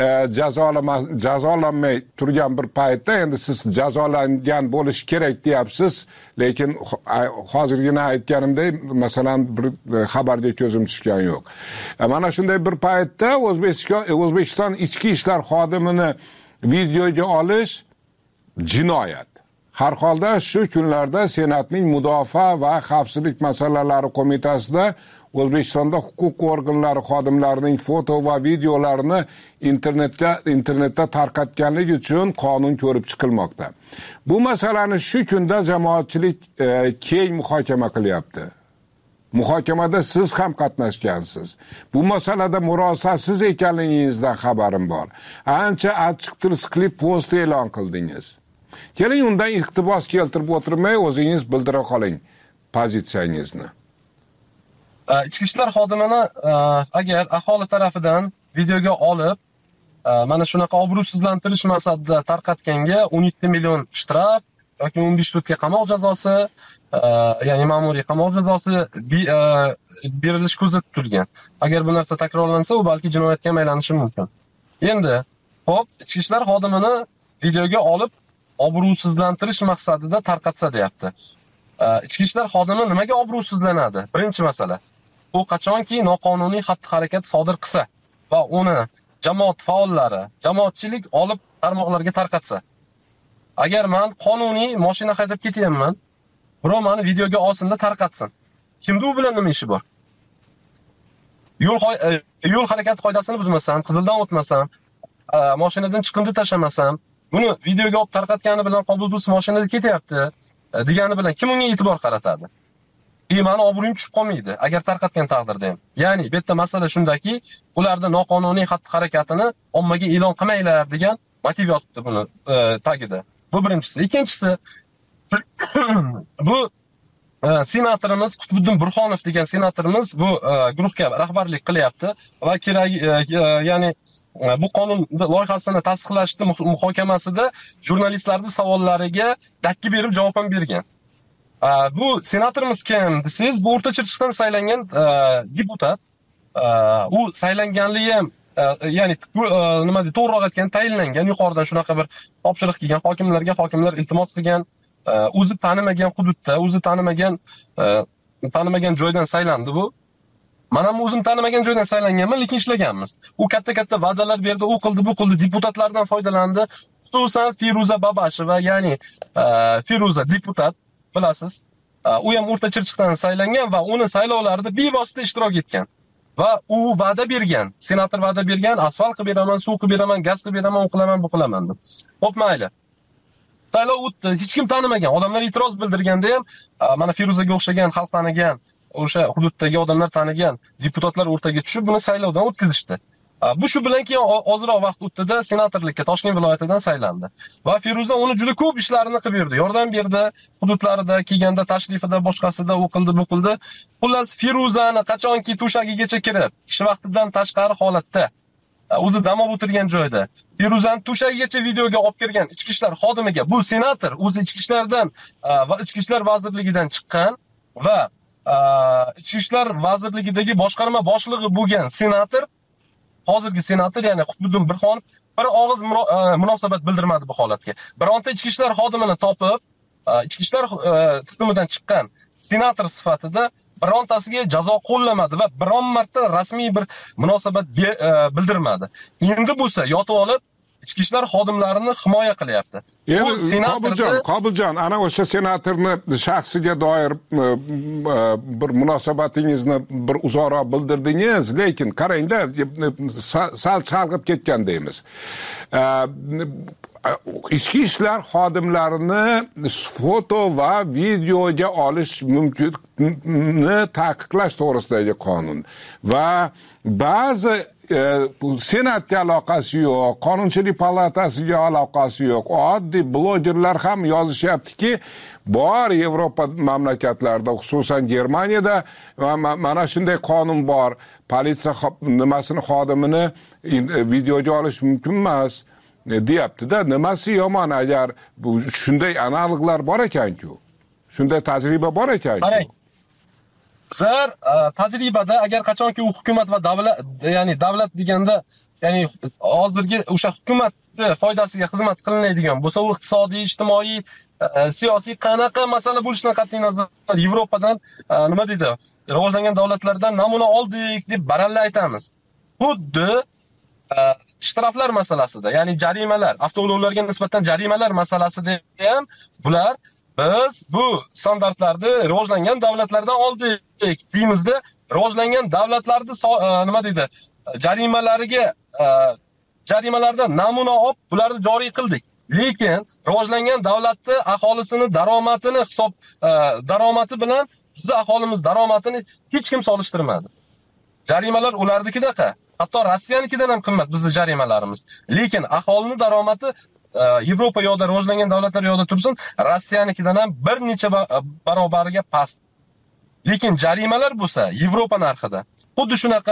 jazolanmay turgan bir paytda endi siz jazolangan bo'lish kerak deyapsiz, lekin hozirgina aytganimdek masalan bir xabarga ko'zim tushgan yo'q. Mana shunday bir paytda O'zbekiston O'zbekiston ichki ishlar xodimini videoga olish jinoyat. Har holda shu kunlarda Senatning mudofaa va xavfsizlik masalalari qo'mitasida O'zbekistonda huquq organlari xodimlarining foto va videolarini internetga internetda tarqatganligi uchun qonun ko'rib chiqilmoqda. Bu masalani shu kunda jamoatchilik keng muhokama qilyapti. Muhokamada siz ham qatnashgansiz. Bu masalada murosasiz ekanligingizdan xabarim bor. Ancha achchiq tirsiqli post e'lon qildingiz. Keling, undan iqtibos keltirib o'tirmay o'zingiz bildira qoling pozitsiyangizni. Ichki ishlar xodimini agar aholi tarafidan videoga olib mana shunaqa obro'sizlantirish maqsadida tarqatganga o'n yetti million shtraf yoki o'n besh sutka qamoq jazosi, ya'ni ma'muriy qamoq jazosi berilish ko'zda tutilgan. Agar bu narsa takrorlansa, u balki jinoyatga ham aylanishi mumkin. Endi, xo'p, ichki ishlar xodimini videoga olib obro'sizlantirish maqsadida tarqatsa deyapti. Ichki ishlar xodimi nimaga obro'sizlanadi? Birinchi masala. U qachonki noqonuniy xatti-harakat sodir qilsa va uni jamoat faollari, jamoatchilik olib tarmoqlarga tarqatsa. Agar men qonuniy mashina haydab ketyapman, birov meni videoga olsin-da tarqatsin. Kimda u bilan nima ishi bor? Yo'l yo'l harakat qoidasini buzmasam, qizildan o'tmasam, mashinadan chiqindi tashlamasam, buni videoga olib tarqatgani bilan Qobuldus mashinada ketyapti degani bilan kim unga e'tibor qaratadi? E, meni obro'yim tushib qolmaydi agar tarqatgan taqdirda ham. Ya'ni bu yerda masala shundaki, ularda noqonuniy xatti-harakatini ommaga e'lon qilmanglar degan motiv yotibdi buni tagida. Bu birinchisi. Ikkinchisi, bu senatorimiz Qutbiddin Burxonov degan senatorimiz bu guruhga rahbarlik qilyapti va kerak, ya'ni bu qonun loyihasini tasdiqlashni muhokamasida jurnalistlarning savollariga dakki berib javob ham bergan. Bu senatorimiz kim desiz, bu o'rta chirchiqdan saylangan deputat. U saylanganligi ham, ya'ni nima deydi, to'g'riroq aytganda tayinlangan, yuqoridan shunaqa bir topshiriq kelgan, hokimlarga hokimlar iltimos qilgan, o'zi tanimagan hududda, o'zi tanimagan tanimagan joydan saylandi bu. Mana men o'zim tanimagan joydan saylanganman, lekin ishlaganmiz. U katta-katta va'dalar berdi, u qildi, bu qildi, deputatlardan foydalandi. Xususan Feruza Babasheva, ya'ni Feruza deputat, bilasiz, u ham o'rta chirchiqdan saylangan va uni saylovlarida bevosita ishtirok etgan. Va u va'da bergan, senator va'da bergan, asfalt qilib beraman, suv qilib beraman, gaz qilib beraman, u qilaman, bu qilaman deb. Xo'p, mayli. Saylov o'tdi, hech kim tanimagan. Odamlar e'tiroz bildirganda ham, mana Feruzaga o'xshagan, xalq tanigan, o'sha hududdagi odamlar tanigan deputatlar o'rtaga tushib, buni saylovdan o'tkazishdi. Bu shu bilan keyin ozroq vaqt o'tdi-da, senatorlikka Toshkent viloyatidan saylandi. Va Feruza uni juda ko'p ishlarini qilib yurdi. Yordam berdi, hududlarida, kelganda tashrifida, boshqasida o'qildi, bo'qildi. Xullas, Feruzani qachonki to'shagigacha kirib, ish vaqtidan tashqari holatda o'zi dam olib o'tirgan joyda Feruzani to'shagigacha videoga olib kirgan ichki ishlar xodimiga, bu senator o'zi ichki ishlardan va ichki ishlar vazirligidan chiqqan va ichki ishlar vazirligidagi boshqarma boshlig'i bo'lgan senator, hozirgi senator, ya'ni Qutbiddin Birxonov bir og'iz munosabat bildirmadi bu holatga. Bironta ichki ishlar xodimini topib, ichki ishlar tizimidan chiqqan senator sifatida birontasiga jazo qo'llamadi va biron marta rasmiy bir munosabat bildirmadi. Endi bo'lsa yotib olib ichki ishlar xodimlarini himoya qilyapti. Endi Qobiljon, Qobiljon, ana o'sha senatorni shaxsiga doir bir munosabatingizni bir uzoqroq bildirdingiz, lekin qarangda, sal chalg'ib ketgan deymiz. Ichki ishlar xodimlarini foto va videoga olish mumkinni taqiqlash to'g'risidagi qonun va ba'zi senatga aloqasi yo'q, qonunchilik palatasiga aloqasi yo'q. Oddiy blogerlar ham yozishyaptiki, bor Yevropa mamlakatlarida, xususan Germaniyada mana shunday qonun bor. Politsiya nimasini xodimini videoga olish mumkin emas deyapti-da. Nimasi yomon agar bu shunday analoglar bor ekan-ku? Shunday tajriba bor ekan-ku? Bizlar tajribada agar qachonki u hukumat va davlat, ya'ni davlat deganda, ya'ni hozirgi o'sha hukumatni foydasiga xizmat qilinadigan bo'lsa, u iqtisodiy, ijtimoiy, siyosiy qanaqa masala bo'lishidan qat'iy nazar Yevropadan nima deydi, rivojlangan davlatlardan namuna oldik deb baralla aytamiz. Xuddi shtraflar masalasida, ya'ni jarimalar, avtoulovlarga nisbatan jarimalar masalasida ham bular biz bu standartlarni rivojlangan davlatlardan oldik deymizda, rivojlangan davlatlarni nima deydi, jarimalariga jarimalardan namuna olib bularni joriy qildik. Lekin rivojlangan davlatni aholisini daromadini hisob daromati bilan bizni aholimiz daromadini hech kim solishtirmadi. Jarimalar ularnikidaqa, hatto Rossiyanikidan ham qimmat bizning jarimalarimiz. Lekin aholini daromati Yevropa yo'da rivojlangan davlatlar yo'da tursin, Rossiyanikidan ham bir necha barobariga past. Lekin jarimalar bo'lsa Yevropa narxida. Xuddi shunaqa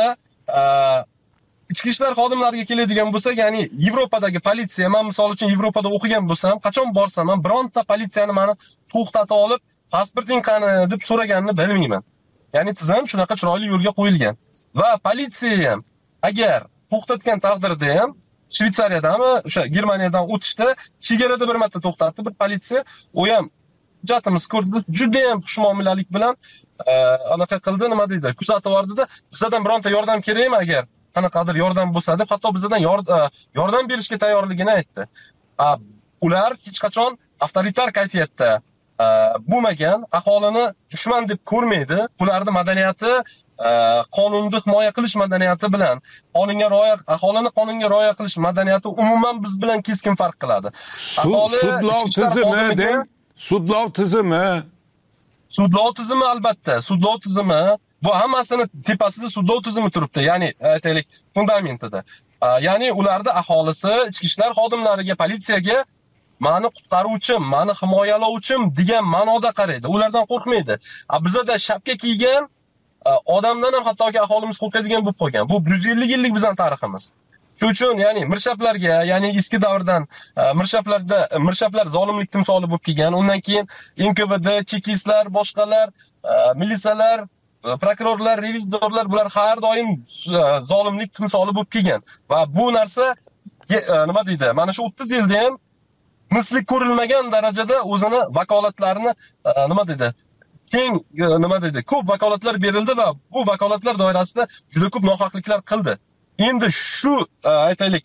ichki ishlar xodimlariga keladigan bo'lsak, ya'ni Yevropadagi politsiya, men misol uchun Yevropada o'qigan bo'lsam, qachon borsam ham bironta politsiyani meni to'xtatib olib, pasporting qani deb so'raganini bilmayman. Ya'ni tizim shunaqa chiroyli yo'lga qo'yilgan. Va politsiya ham agar to'xtatgan taqdirda ham Shvetsariyadami, o'sha Germaniyadan o'tishda chegarada bir marta to'xtatdi bir politsiya, u ham hujjatimiz ko'rdi, juda ham xushmuomalalik bilan anaqa qildi, nima deydi, kuzatib yordida, bizdan bironta yordam kerakmi agar qanaqadir yordam bo'lsa deb, hatto bizdan yordam berishga tayyorligini aytdi. Ular hech qachon avtoritar kayfiyatda bo'lmagan, aholini dushman deb ko'rmaydi. Ularning madaniyati qonunni himoya qilish madaniyati bilan qonunga rioya, aholini qonunga rioya qilish madaniyati umuman biz bilan keskin farq qiladi. Sudlov tizimi deng, sudlov tizimi. Sudlov tizimi albatta, sudlov tizimi bu hammasini tepasida sudlov tizimi turibdi, ya'ni aytaylik fundamentida. Ya'ni ularda aholisi ichki ishlar xodimlariga, politsiyaga mani qutqaruvchim, mani himoyalovchim degan ma'noda qaraydi. Ulardan qo'rqmaydi. Bizda shapka kiygan odamdan ham hattoki aholimiz qo'rqadigan bo'lib qolgan. Bu bir yuz ellik yillik bizning tariximiz. Shuning uchun ya'ni mirshaplarga, ya'ni eski davrdan mirshaplarda mirshaplar zolimlik timsoli bo'lib kelgan. Undan keyin N K V D, chekistlar, boshqalar, militsiyalar, prokurorlar, revizorlar bular har doim zolimlik timsoli bo'lib kelgan. Va bu narsa nima deydi? Mana shu o'ttiz yilda ham misli ko'rilmagan darajada o'zini vakolatlarini nima deydi? Keng nima deydi? Ko'p vakolatlar berildi va bu vakolatlar doirasida juda ko'p nohaqliklar qildi. Endi shu aytaylik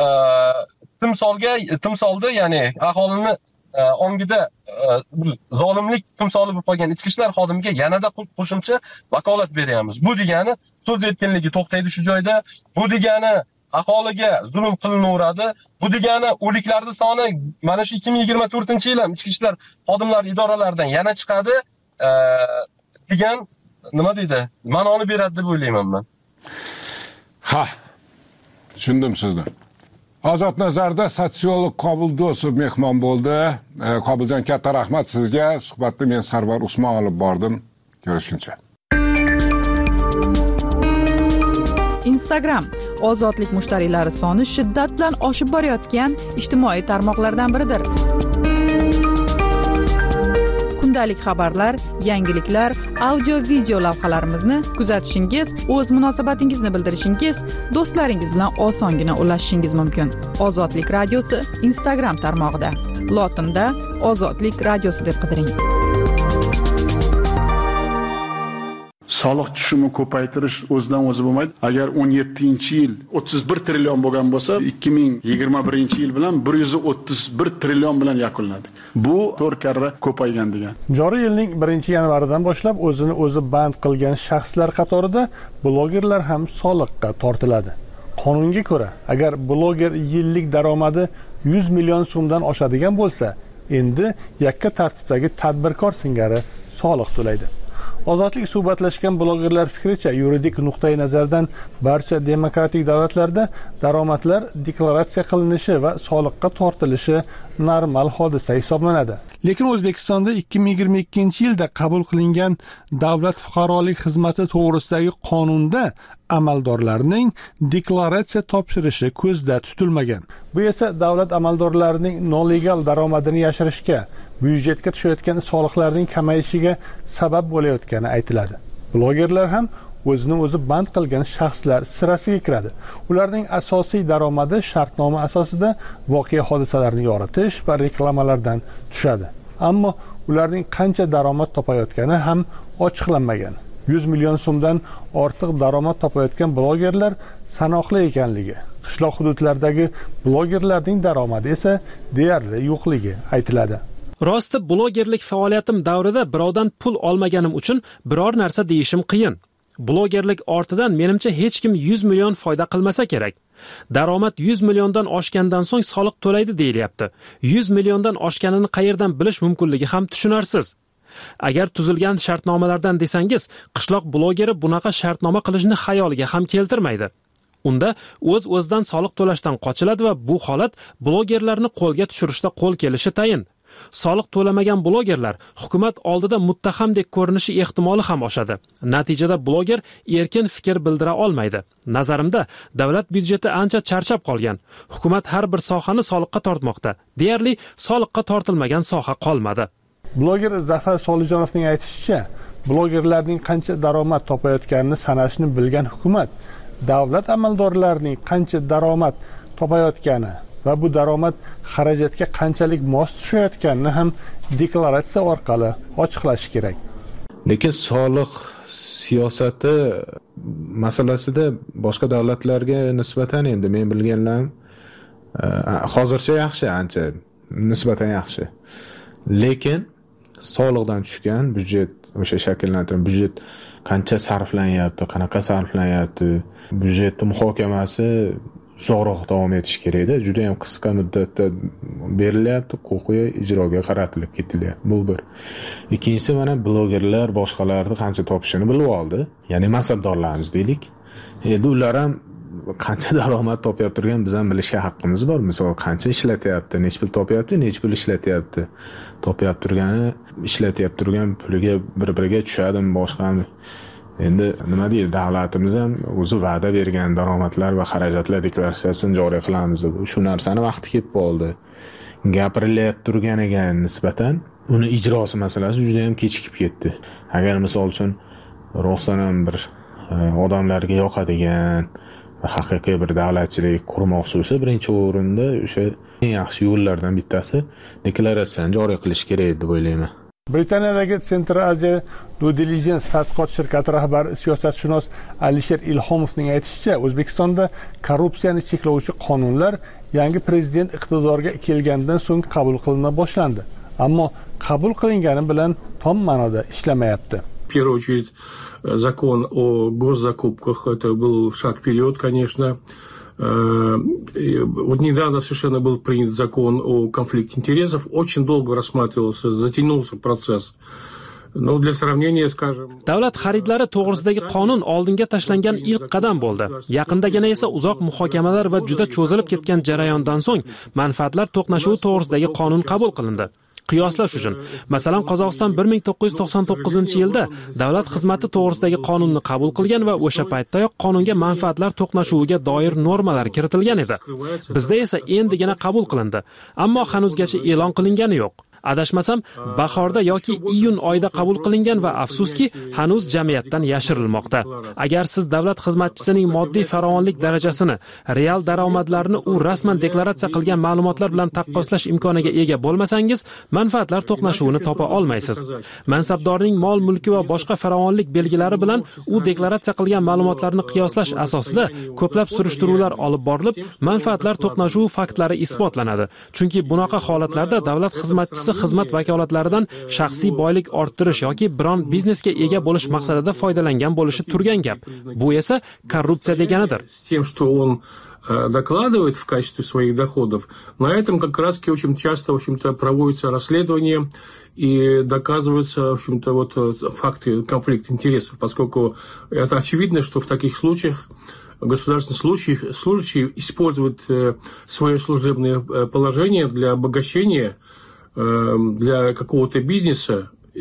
timsolga timsolda, ya'ni aholini ongida zolimlik timsoli bo'lib qolgan ichki ishlar xodimiga yanada qo'shimcha vakolat beryapmiz. Bu degani so'z erkinligi to'xtaydi shu joyda. Bu degani aholiga zulm qilinaveradi. Bu degani o'liklarning soni mana shu ikki ming yigirma to'rtinchi yil ham ichki ishlar xodimlari idoralaridan yana chiqadi degan nima deydi? Ma'noni beradi deb o'ylayman men. Ha. Tushundim sizni. Ozod nazarda sotsiolog Qobul Do'stov mehmon bo'ldi. Qobuljon, katta rahmat sizga. Suhbatni men Sarvar Usmon olib bordim. Ko'rishguncha. Instagram ozodlik mushtariylari soni shiddat bilan oshib borayotgan ijtimoiy tarmoqlardan biridir. Kundalik xabarlar, yangiliklar, audio-video lavhalarimizni kuzatishingiz, o'z munosabatingizni bildirishingiz, do'stlaringiz bilan osongina ulashishingiz mumkin. Ozodlik radiosi Instagram tarmog'ida. Lotinda Ozodlik radiosi deb qidiring. Soliq tushumini ko'paytirish o'zidan o'zi bo'lmaydi. Agar o'n yettinchi yil o'ttiz bir trillion bo'lgan bo'lsa, ikki ming yigirma birinchi yil bilan bir yuz o'ttiz bir trillion bilan yakunladi. Bu to'rt karra ko'paygan degan. Joriy yilning birinchi yanvaridan boshlab o'zini o'zi band qilgan shaxslar qatorida blogerlar ham soliqqa tortiladi. Qonunga ko'ra, agar bloger yillik daromadi yuz million so'mdan oshadigan bo'lsa, endi yakka tartibdagi tadbirkor singari soliq to'laydi. Ozodlik suhbatlashgan blogerlar fikricha, yuridik nuqtai nazardan barcha demokratik davlatlarda daromadlar deklaratsiya qilinishi va soliqqa tortilishi normal hodisa hisoblanadi. Lekin O'zbekistonda ikki ming yigirma ikkinchi yilda qabul qilingan Davlat fuqarolik xizmati to'g'risidagi qonunda amaldorlarning deklaratsiya topshirishi ko'zda tutilmagan. Bu esa davlat amaldorlarining nolegal daromadini yashirishga, byudjetga tushayotgan soliqlarning kamayishiga sabab bo'layotgani aytiladi. Blogerlar ham o'zini o'zi band qilgan shaxslar sirasiga kiradi. Ularning asosiy daromadi shartnoma asosida voqea hodisalarni yoritish va reklamalardan tushadi. Ammo ularning qancha daromad topayotgani ham ochiqlanmagan. yuz million so'mdan ortiq daromad topayotgan blogerlar sanoqli ekanligi, qishloq hududlardagi blogerlarning daromadi esa deyarli yo'qligi aytiladi. Rosti blogerlik faoliyatim davrida birovdan pul olmaganim uchun biror narsa deyishim qiyin. Blogerlik ortidan menimcha hech kim yuz million foyda qilmasa kerak. Daromad yuz milliondan oshgandan so'ng soliq to'laydi deyilyapti. yuz milliondan oshganini qayerdan bilish mumkinligi ham tushunarsiz. Agar tuzilgan shartnomalardan desangiz, qishloq blogeri bunaqa shartnoma qilishni xayoliga ham keltirmaydi. Unda o'z-o'zidan soliq to'lashdan qochiladi va bu holat blogerlarni qo'lga tushirishda qo'l kelishi tayin. Soliq to'lamagan blogerlar hukumat oldida muttahamdek ko'rinishi ehtimoli ham oshadi. Natijada bloger erkin fikr bildira olmaydi. Nazarimda, davlat byudjeti ancha charchab qolgan. Hukumat har bir sohani soliqqa tortmoqda. Deyarli soliqqa tortilmagan soha qolmadi. Bloger Zafar Solijonovning aytishicha, blogerlarning qancha daromad topayotganini sanashni bilgan hukumat davlat amaldorlarining qancha daromad topayotgani va bu daromad xarajatga qanchalik mos tushayotganini ham deklaratsiya orqali ochiqlash kerak. Lekin soliq siyosati masalasida boshqa davlatlarga nisbatan endi men bilganlarim hozircha yaxshi, ancha nisbatan yaxshi. Lekin soliqdan tushgan byudjet, o'sha shakllantirilgan byudjet qancha sarflanyapti, qanaqa sarflanyapti, byudjetning muhokamasi uzoqroq davom etishi kerak-da. Juda ham qisqa muddatda berilyapti, huquqiy ijroga qaratilib ketilyapti. Bu bir. Ikkinchisi, mana blogerlar boshqalarni qancha topishini bilib oldi. Ya'ni mansabdorlarimiz deylik. Endi ular ham qancha daromad topib turgan biz ham bilishga haqqimiz bor. Misol qancha ishlatyapti, nech pul topyapti, nech pul ishlatyapti. Topyap turgani, ishlatyap turgan puliga bir-biriga tushadimi, boshqami. Endi nima deydi, davlatimiz ham o'zi va'da bergan daromadlar va xarajatlar deklaratsiyasini joriy qilamiz deb. Shu narsani vaqti kelib qoldi. Gapirilyapti turganiga nisbatan uni ijrosi masalasi juda ham kechikib ketdi. Agar misol uchun rostdan ham bir odamlarga yoqadigan haqiqiy bir davlatchilik qurmoqchi bo'lsa, birinchi o'rinda o'sha eng yaxshi yo'llardan bittasi deklaratsiyani joriy qilish kerak deb o'ylayman. Britaniyadagi Central Asia Due Diligence tadqiqot shirkati rahbari siyosatshunos Alisher Ilhomovning aytishicha, O'zbekistonda korrupsiyani cheklovchi qonunlar yangi prezident iqtidorga kelgandan so'ng qabul qilina boshlandi. Ammo qabul qilingani bilan tom ma'noda ishlamayapti. В первую очередь, закон о госзакупках, это был шаг вперед, конечно. Вот недавно совершенно был принят закон о конфликте интересов, очень долго рассматривался, затянулся процесс. Ну, для сравнения, скажем... Davlat xaridlari to'g'risidagi qonun oldinga tashlangan ilk qadam bo'ldi. Yaqindagina esa uzoq muhokamalar va juda cho'zilib ketgan jarayondan so'ng manfaatlar to'qnashuvi to'g'risidagi qonun qabul qilindi. Qiyoslash uchun, masalan, Qozog'iston bir ming to'qqiz yuz to'qson to'qqizinchi yilda davlat xizmati to'g'risidagi qonunni qabul qilgan va o'sha paytdayoq qonunga manfaatlar to'qnashuviga doir normalar kiritilgan edi. Bizda esa endigina qabul qilindi, ammo hanuzgacha e'lon qilingani yo'q. Adashmasam, bahorda yoki iyun oyida qabul qilingan va afsuski, hanuz jamiyatdan yashirilmoqda. Agar siz davlat xizmatchisining moddiy farovonlik darajasini, real daromadlarini u rasman deklaratsiya qilgan ma'lumotlar bilan taqqoslash imkoniga ega bo'lmasangiz, manfaatlar to'qnashuvini topa olmaysiz. Mansabdorning mol-mulki va boshqa farovonlik belgilari bilan u deklaratsiya qilgan ma'lumotlarni qiyoslash asosida ko'plab surishtiruvlar olib borilib, manfaatlar to'qnashuvi faktlari isbotlanadi. Chunki bunaqa holatlarda davlat xizmatchisi xizmat vakolatlaridan shaxsiy boylik orttirish yoki biron biznesga ega bo'lish maqsadida foydalangan bo'lishi turgan gap. Bu esa korrupsiya deganidir. Тем, что он докладывает в качестве своих доходов, на этом как раз очень часто, в общем-то, проводятся расследования и доказываются, в общем-то, вот факты конфликта интересов, поскольку это очевидно, что в таких случаях государственный служащий использует свое служебное положение для обогащения для какого-то бизнеса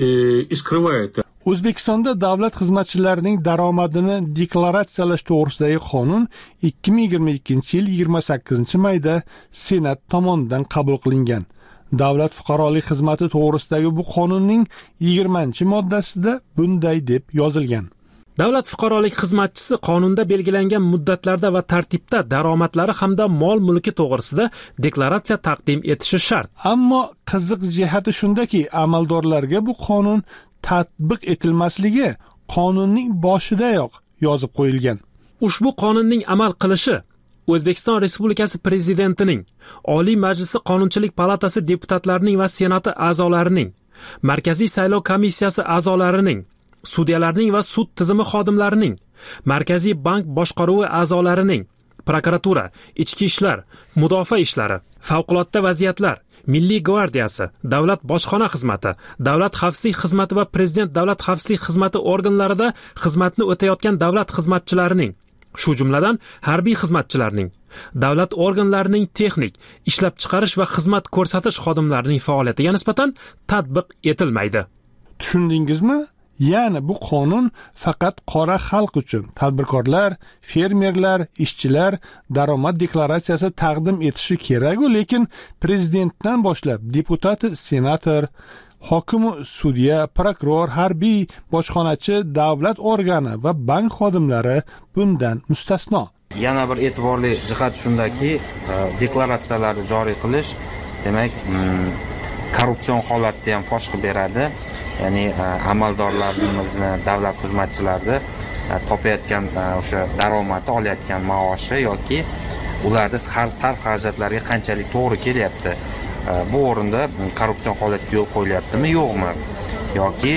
и скрывает. O'zbekistonda davlat xizmatchilarining daromadini deklaratsiyalash to'g'risidagi qonun ikki ming yigirma ikkinchi yil yigirma sakkizinchi mayda Senat tomonidan qabul qilingan. Davlat fuqarolik xizmati to'g'risidagi bu qonunning yigirmanchi moddasida bunday deb yozilgan. Davlat fuqarolik xizmatchisi qonunda belgilangan muddatlarda va tartibda daromadlari hamda mol-mulki to'g'risida deklaratsiya taqdim etishi shart. Ammo qiziq jihati shundaki, amaldorlarga bu qonun tatbiq etilmasligi qonunning boshidayoq yozib qo'yilgan. Ushbu qonunning amal qilishi O'zbekiston Respublikasi Prezidentining, Oliy Majlisi Qonunchilik palatasi deputatlarining va Senati a'zolarining, Markaziy saylov komissiyasi a'zolarining, sudyalarning va sud tizimi xodimlarining, Markaziy bank boshqaruvi a'zolarining, prokuratura, ichki ishlar, mudofaa ishlari, favqulodda vaziyatlar, Milliy gvardiyasi, davlat bojxona xizmati, davlat xavfsizlik xizmati va prezident davlat xavfsizlik xizmati organlarida xizmatni o'tayotgan davlat xizmatchilarining, shu jumladan harbiy xizmatchilarning, davlat organlarining texnik, ishlab chiqarish va xizmat ko'rsatish xodimlarining faoliyatiga nisbatan tatbiq etilmaydi. Tushundingizmi? Ya'ni bu qonun faqat qora xalq uchun, tadbirkorlar, fermerlar, ishchilar daromad deklaratsiyasi taqdim etishi kerak, lekin prezidentdan boshlab deputat, senator, hokim, sudya, prokuror, harbiy, bojxonachi, davlat organi va bank xodimlari bundan mustasno. Yana bir e'tiborli jihat shundaki, deklaratsiyalarni joriy qilish, demak, korrupsion holatni ham fosh qilib beradi. Ya'ni amaldorlarimizni, davlat xizmatchilarida topayotgan o'sha daromadni, olayotgan maoshi yoki ularda sarf xarajatlarga qanchalik to'g'ri kelyapti. Bu o'rinda korrupsion holatga yo'l qo'yilyaptimi, yo'qmi? Yoki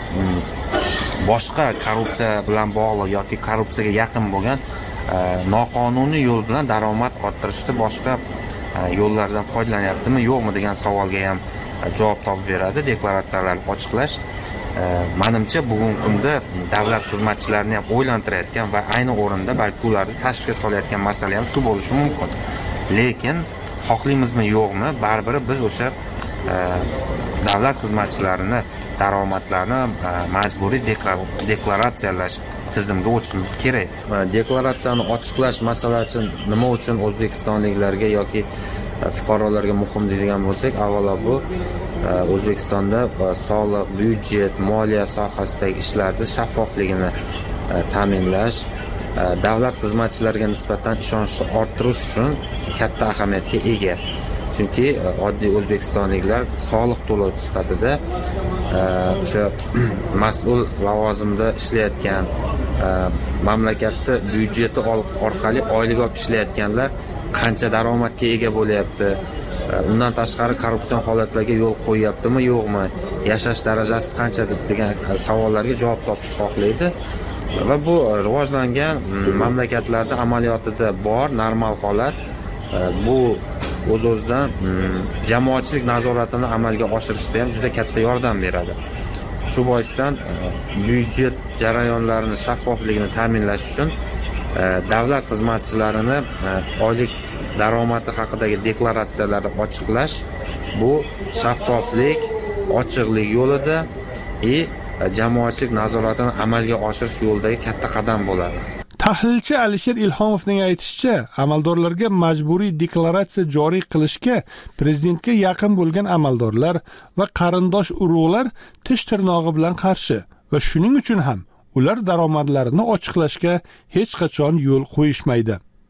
boshqa korrupsiya bilan bog'liq yoki korrupsiyaga yaqin bo'lgan noqonuniy yo'l bilan daromad orttirishda boshqa yo'llardan foydalanyaptimi, yo'qmi degan savolga ham javob topib beradi deklaratsiyalarni ochiqlash. Menimcha bugungi kunda davlat xizmatchilarini ham o'ylantirayotgan va ayni o'rinda balki ularni tashvishga solayotgan masala ham shu bo'lishi mumkin. Lekin xohlaymizmi yo'qmi, baribir biz o'sha davlat xizmatchilarini daromadlarini majburiy deklaratsiyalash tizimiga o'tishimiz kerak. Deklaratsiyani ochiqlash masalasi nima uchun o'zbekistonliklarga yoki fuqarolarga muhim deydigan bo'lsak, avvalo bu O'zbekistonda soliq, byudjet, moliya sohasidagi ishlarning shaffofligini ta'minlash, davlat xizmatchilariga nisbatan ishonchni orttirish uchun katta ahamiyatga ega. Chunki oddiy o'zbekistonliklar soliq to'lovchi sifatida o'sha mas'ul lavozimda ishlayotgan, mamlakatda byudjeti orqali oylik olib ishlayotganlar qancha daromadga ega bo'lyapti, undan tashqari korrupsion holatlarga yo'l qo'yyaptimi, yo'qmi, yashash darajasi qancha degan savollarga javob topishni xohlaydi. va bu rivojlangan mamlakatlarda amaliyotida bor normal holat. Bu o'z-o'zidan jamoatchilik nazoratini amalga oshirishda ham juda katta yordam beradi. Shu boisdan byudjet jarayonlarini shaffofligini ta'minlash uchun davlat xizmatchilarini oylik daromadi haqidagi deklaratsiyalarni ochiqlash bu shaffoflik, ochiqlik yo'lida va jamoatchilik nazoratini amalga oshirish yo'lidagi katta qadam bo'ladi. Tahlilchi Alisher Ilhomovning aytishicha, amaldorlarga majburiy deklaratsiya joriy qilishga prezidentga yaqin bo'lgan amaldorlar va qarindosh urug'lar tish tirnog'i bilan qarshi va shuning uchun ham ular daromadlarini ochiqlashga hech qachon yo'l qo'yishmaydi.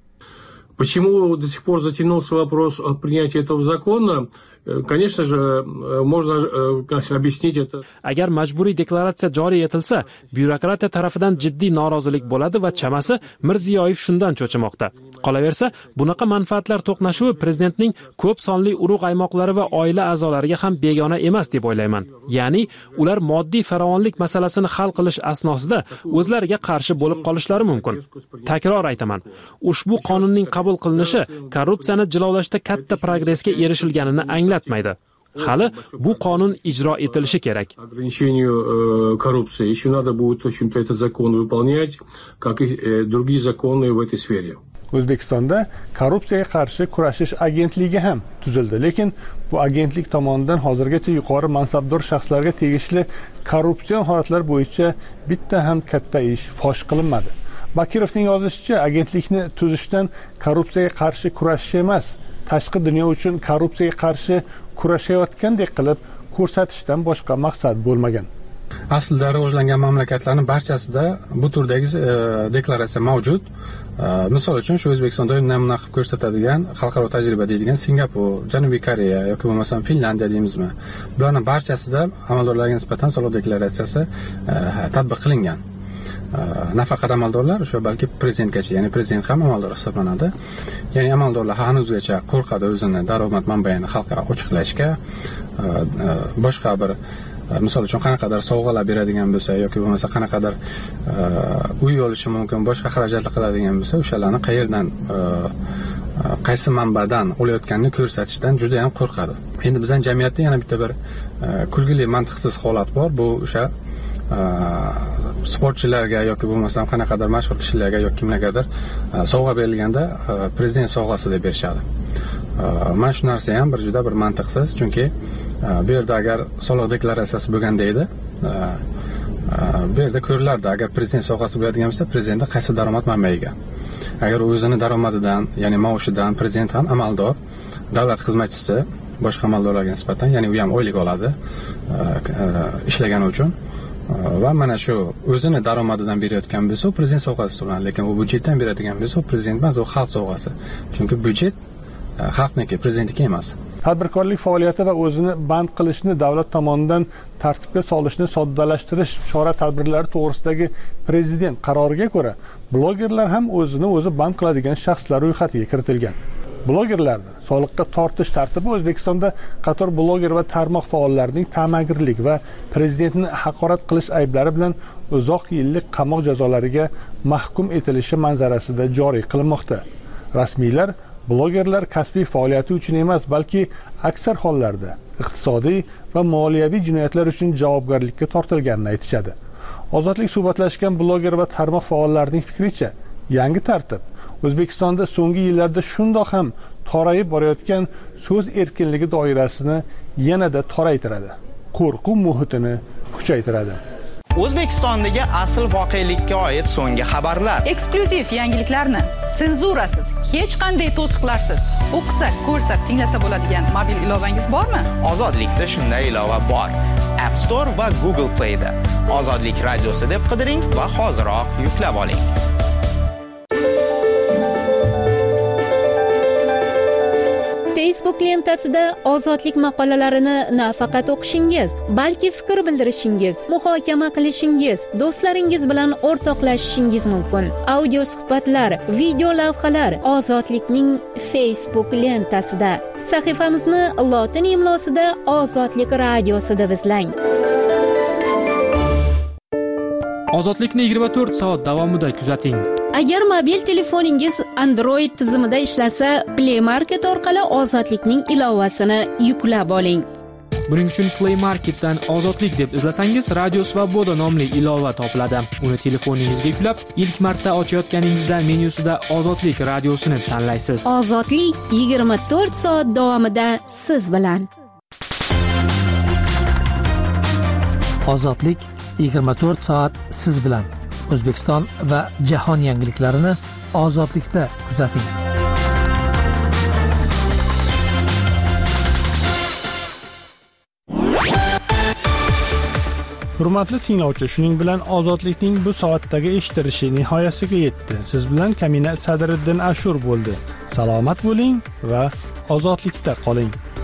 Почему до сих пор затянулся вопрос о принятии этого закона? Конечно же, можно объяснить это. Agar majburiy deklaratsiya joriy etilsa, byurokratiya tarafidan jiddiy norozilik bo'ladi va chamasi Mirziyoyev shundan cho'chimoqda. Qolaversa, bunaqa manfaatlar to'qnashuvi prezidentning ko'p sonli urug' aymoqlari va oila a'zolariga ham begona emas deb o'ylayman. Ya'ni, ular moddiy farovonlik masalasini hal qilish asnosida o'zlariga qarshi bo'lib qolishlari mumkin. Takror aytaman, ushbu qonunning qabul qilinishi korrupsiyani jilovlashda katta progressga erishilganini anglatmaydi. Hali bu qonun ijro etilishi kerak. Ограничению коррупции еще надо будет, в общем-то, этот закон выполнять, как и другие законы в этой сфере. O'zbekistonda korrupsiyaga qarshi kurashish agentligi ham tuzildi, lekin bu agentlik tomonidan hozirgacha yuqori mansabdor shaxslarga tegishli korrupsion holatlar bo'yicha bitta ham katta ish fosh qilinmadi. Bakirovning yozishicha, agentlikni tuzishdan korrupsiyaga qarshi kurashish emas, tashqi dunyo uchun korrupsiyaga qarshi kurashayotgandek qilib ko'rsatishdan boshqa maqsad bo'lmagan. Aslida rivojlangan mamlakatlarning barchasida bu turdagi deklaratsiya mavjud. Misol uchun shu O'zbekistonda namuna qilib ko'rsatadigan xalqaro tajriba deydigan Singapur, Janubiy Koreya yoki bo'lmasam Finlandiya deymizmi. Bularning barchasida amaldorlarga nisbatan soliq deklaratsiyasi tatbiq qilingan. Nafaqat amaldorlar, shu balki prezidentgacha, ya'ni prezident ham amaldor hisoblanadi. Ya'ni amaldorlar hanuzgacha qo'rqadi o'zini daromad manbaini xalqqa ochiqlashga, boshqa bir misol uchun qanaqadir sovg'alar beradigan bo'lsa yoki bo'lmasa qanaqadir uy olishi mumkin, boshqa xarajatlar qiladigan bo'lsa, o'shalarni qayerdan qaysi manbadan olayotganini ko'rsatishdan juda ham qo'rqadi. Endi bizning jamiyatda yana bitta bir kulgili mantiqsiz holat bor. Bu o'sha sportchilarga yoki bo'lmasam qanaqadir mashhur kishilarga yoki kimlargadir sovg'a berilganda prezident sovg'asi deb berishadi. Mana shu narsa ham bir juda bir mantiqsiz, chunki bu yerda agar soliq deklaratsiyasi bo'lganda edi, bu yerda ko'rilardi, agar prezident sovg'asi bo'ladigan bo'lsa, prezidentda qaysi daromad manbaiga. Agar o'zini daromadidan, ya'ni maoshidan prezident ham amaldor, davlat xizmatchisi boshqa amaldorlarga nisbatan, ya'ni u ham oylik oladi ishlagani uchun. Va mana shu o'zini daromadidan berayotgan bo'lsa, u prezident sovg'asi hisoblanadi, lekin u byudjetdan beradigan bo'lsa, u prezident emas, u xalq sovg'asi. Chunki byudjet xalqniki, prezidentniki emas. Tadbirkorlik faoliyati va o'zini band qilishni davlat tomonidan tartibga solishni soddalashtirish chora-tadbirlari to'g'risidagi prezident qaroriga ko'ra, blogerlar ham o'zini o'zi band qiladigan shaxslar ro'yxatiga kiritilgan. Blogerlarni soliqqa tortish tartibi O'zbekistonda qator bloger va tarmoq faollarining ta'magirlik va prezidentni haqorat qilish ayblari bilan uzoq yillik qamoq jazolariga mahkum etilishi manzarasida joriy qilinmoqda. Rasmiylar blogerlar kasbiy faoliyati uchun emas, balki aksar hollarda iqtisodiy va moliyaviy jinoyatlar uchun javobgarlikka tortilganini aytishadi. Ozodlik suhbatlashgan bloger va tarmoq faollarining fikricha, yangi tartib O'zbekistonda so'nggi yillarda shundoq ham torayib borayotgan so'z erkinligi doirasini yanada toraytiradi. Qo'rquv muhitini kuchaytiradi. O'zbekistondagi asl voqelikka oid so'nggi xabarlar, eksklyuziv yangiliklarni senzurasiz, hech qanday to'siqlarsiz o'qisa, ko'rsa, tinglasa bo'ladigan mobil ilovangiz bormi? Ozodlikda shunday ilova bor. App Store va Google Play da Ozodlik radiosi deb qidiring va hoziroq yuklab oling. Facebook lentasida ozodlik maqolalarini nafaqat o'qishingiz, balki fikr bildirishingiz, muhokama qilishingiz, do'stlaringiz bilan o'rtoqlashishingiz mumkin. Audio suhbatlar, video lavhalar Ozodlikning Facebook lentasida. Sahifamizni lotin imlosida Ozodlik radiosi deb izlang. Ozodlikni yigirma to'rt soat davomida kuzating. Agar mobil telefoningiz Android tizimida ishlasa, Play Market orqali Ozodlikning ilovasini yuklab oling. Buning uchun Play Marketdan Ozodlik deb izlasangiz, Radio Svoboda nomli ilova topiladi. Uni telefoningizga yuklab, ilk marta ochayotganingizda menyusida Ozodlik radiosini tanlaysiz. Ozodlik yigirma to'rt soat davomida siz bilan. Ozodlik yigirma to'rt soat siz bilan. O'zbekiston va jahon yangiliklarini Ozodlikda kuzating. Hurmatli tinglovchi, shuning bilan Ozodlikning bu soatdagi eshittirishi nihoyasiga yetdi. Siz bilan Kamina Sadriddin Ashur bo'ldi. Salomat bo'ling va ozodlikda qoling.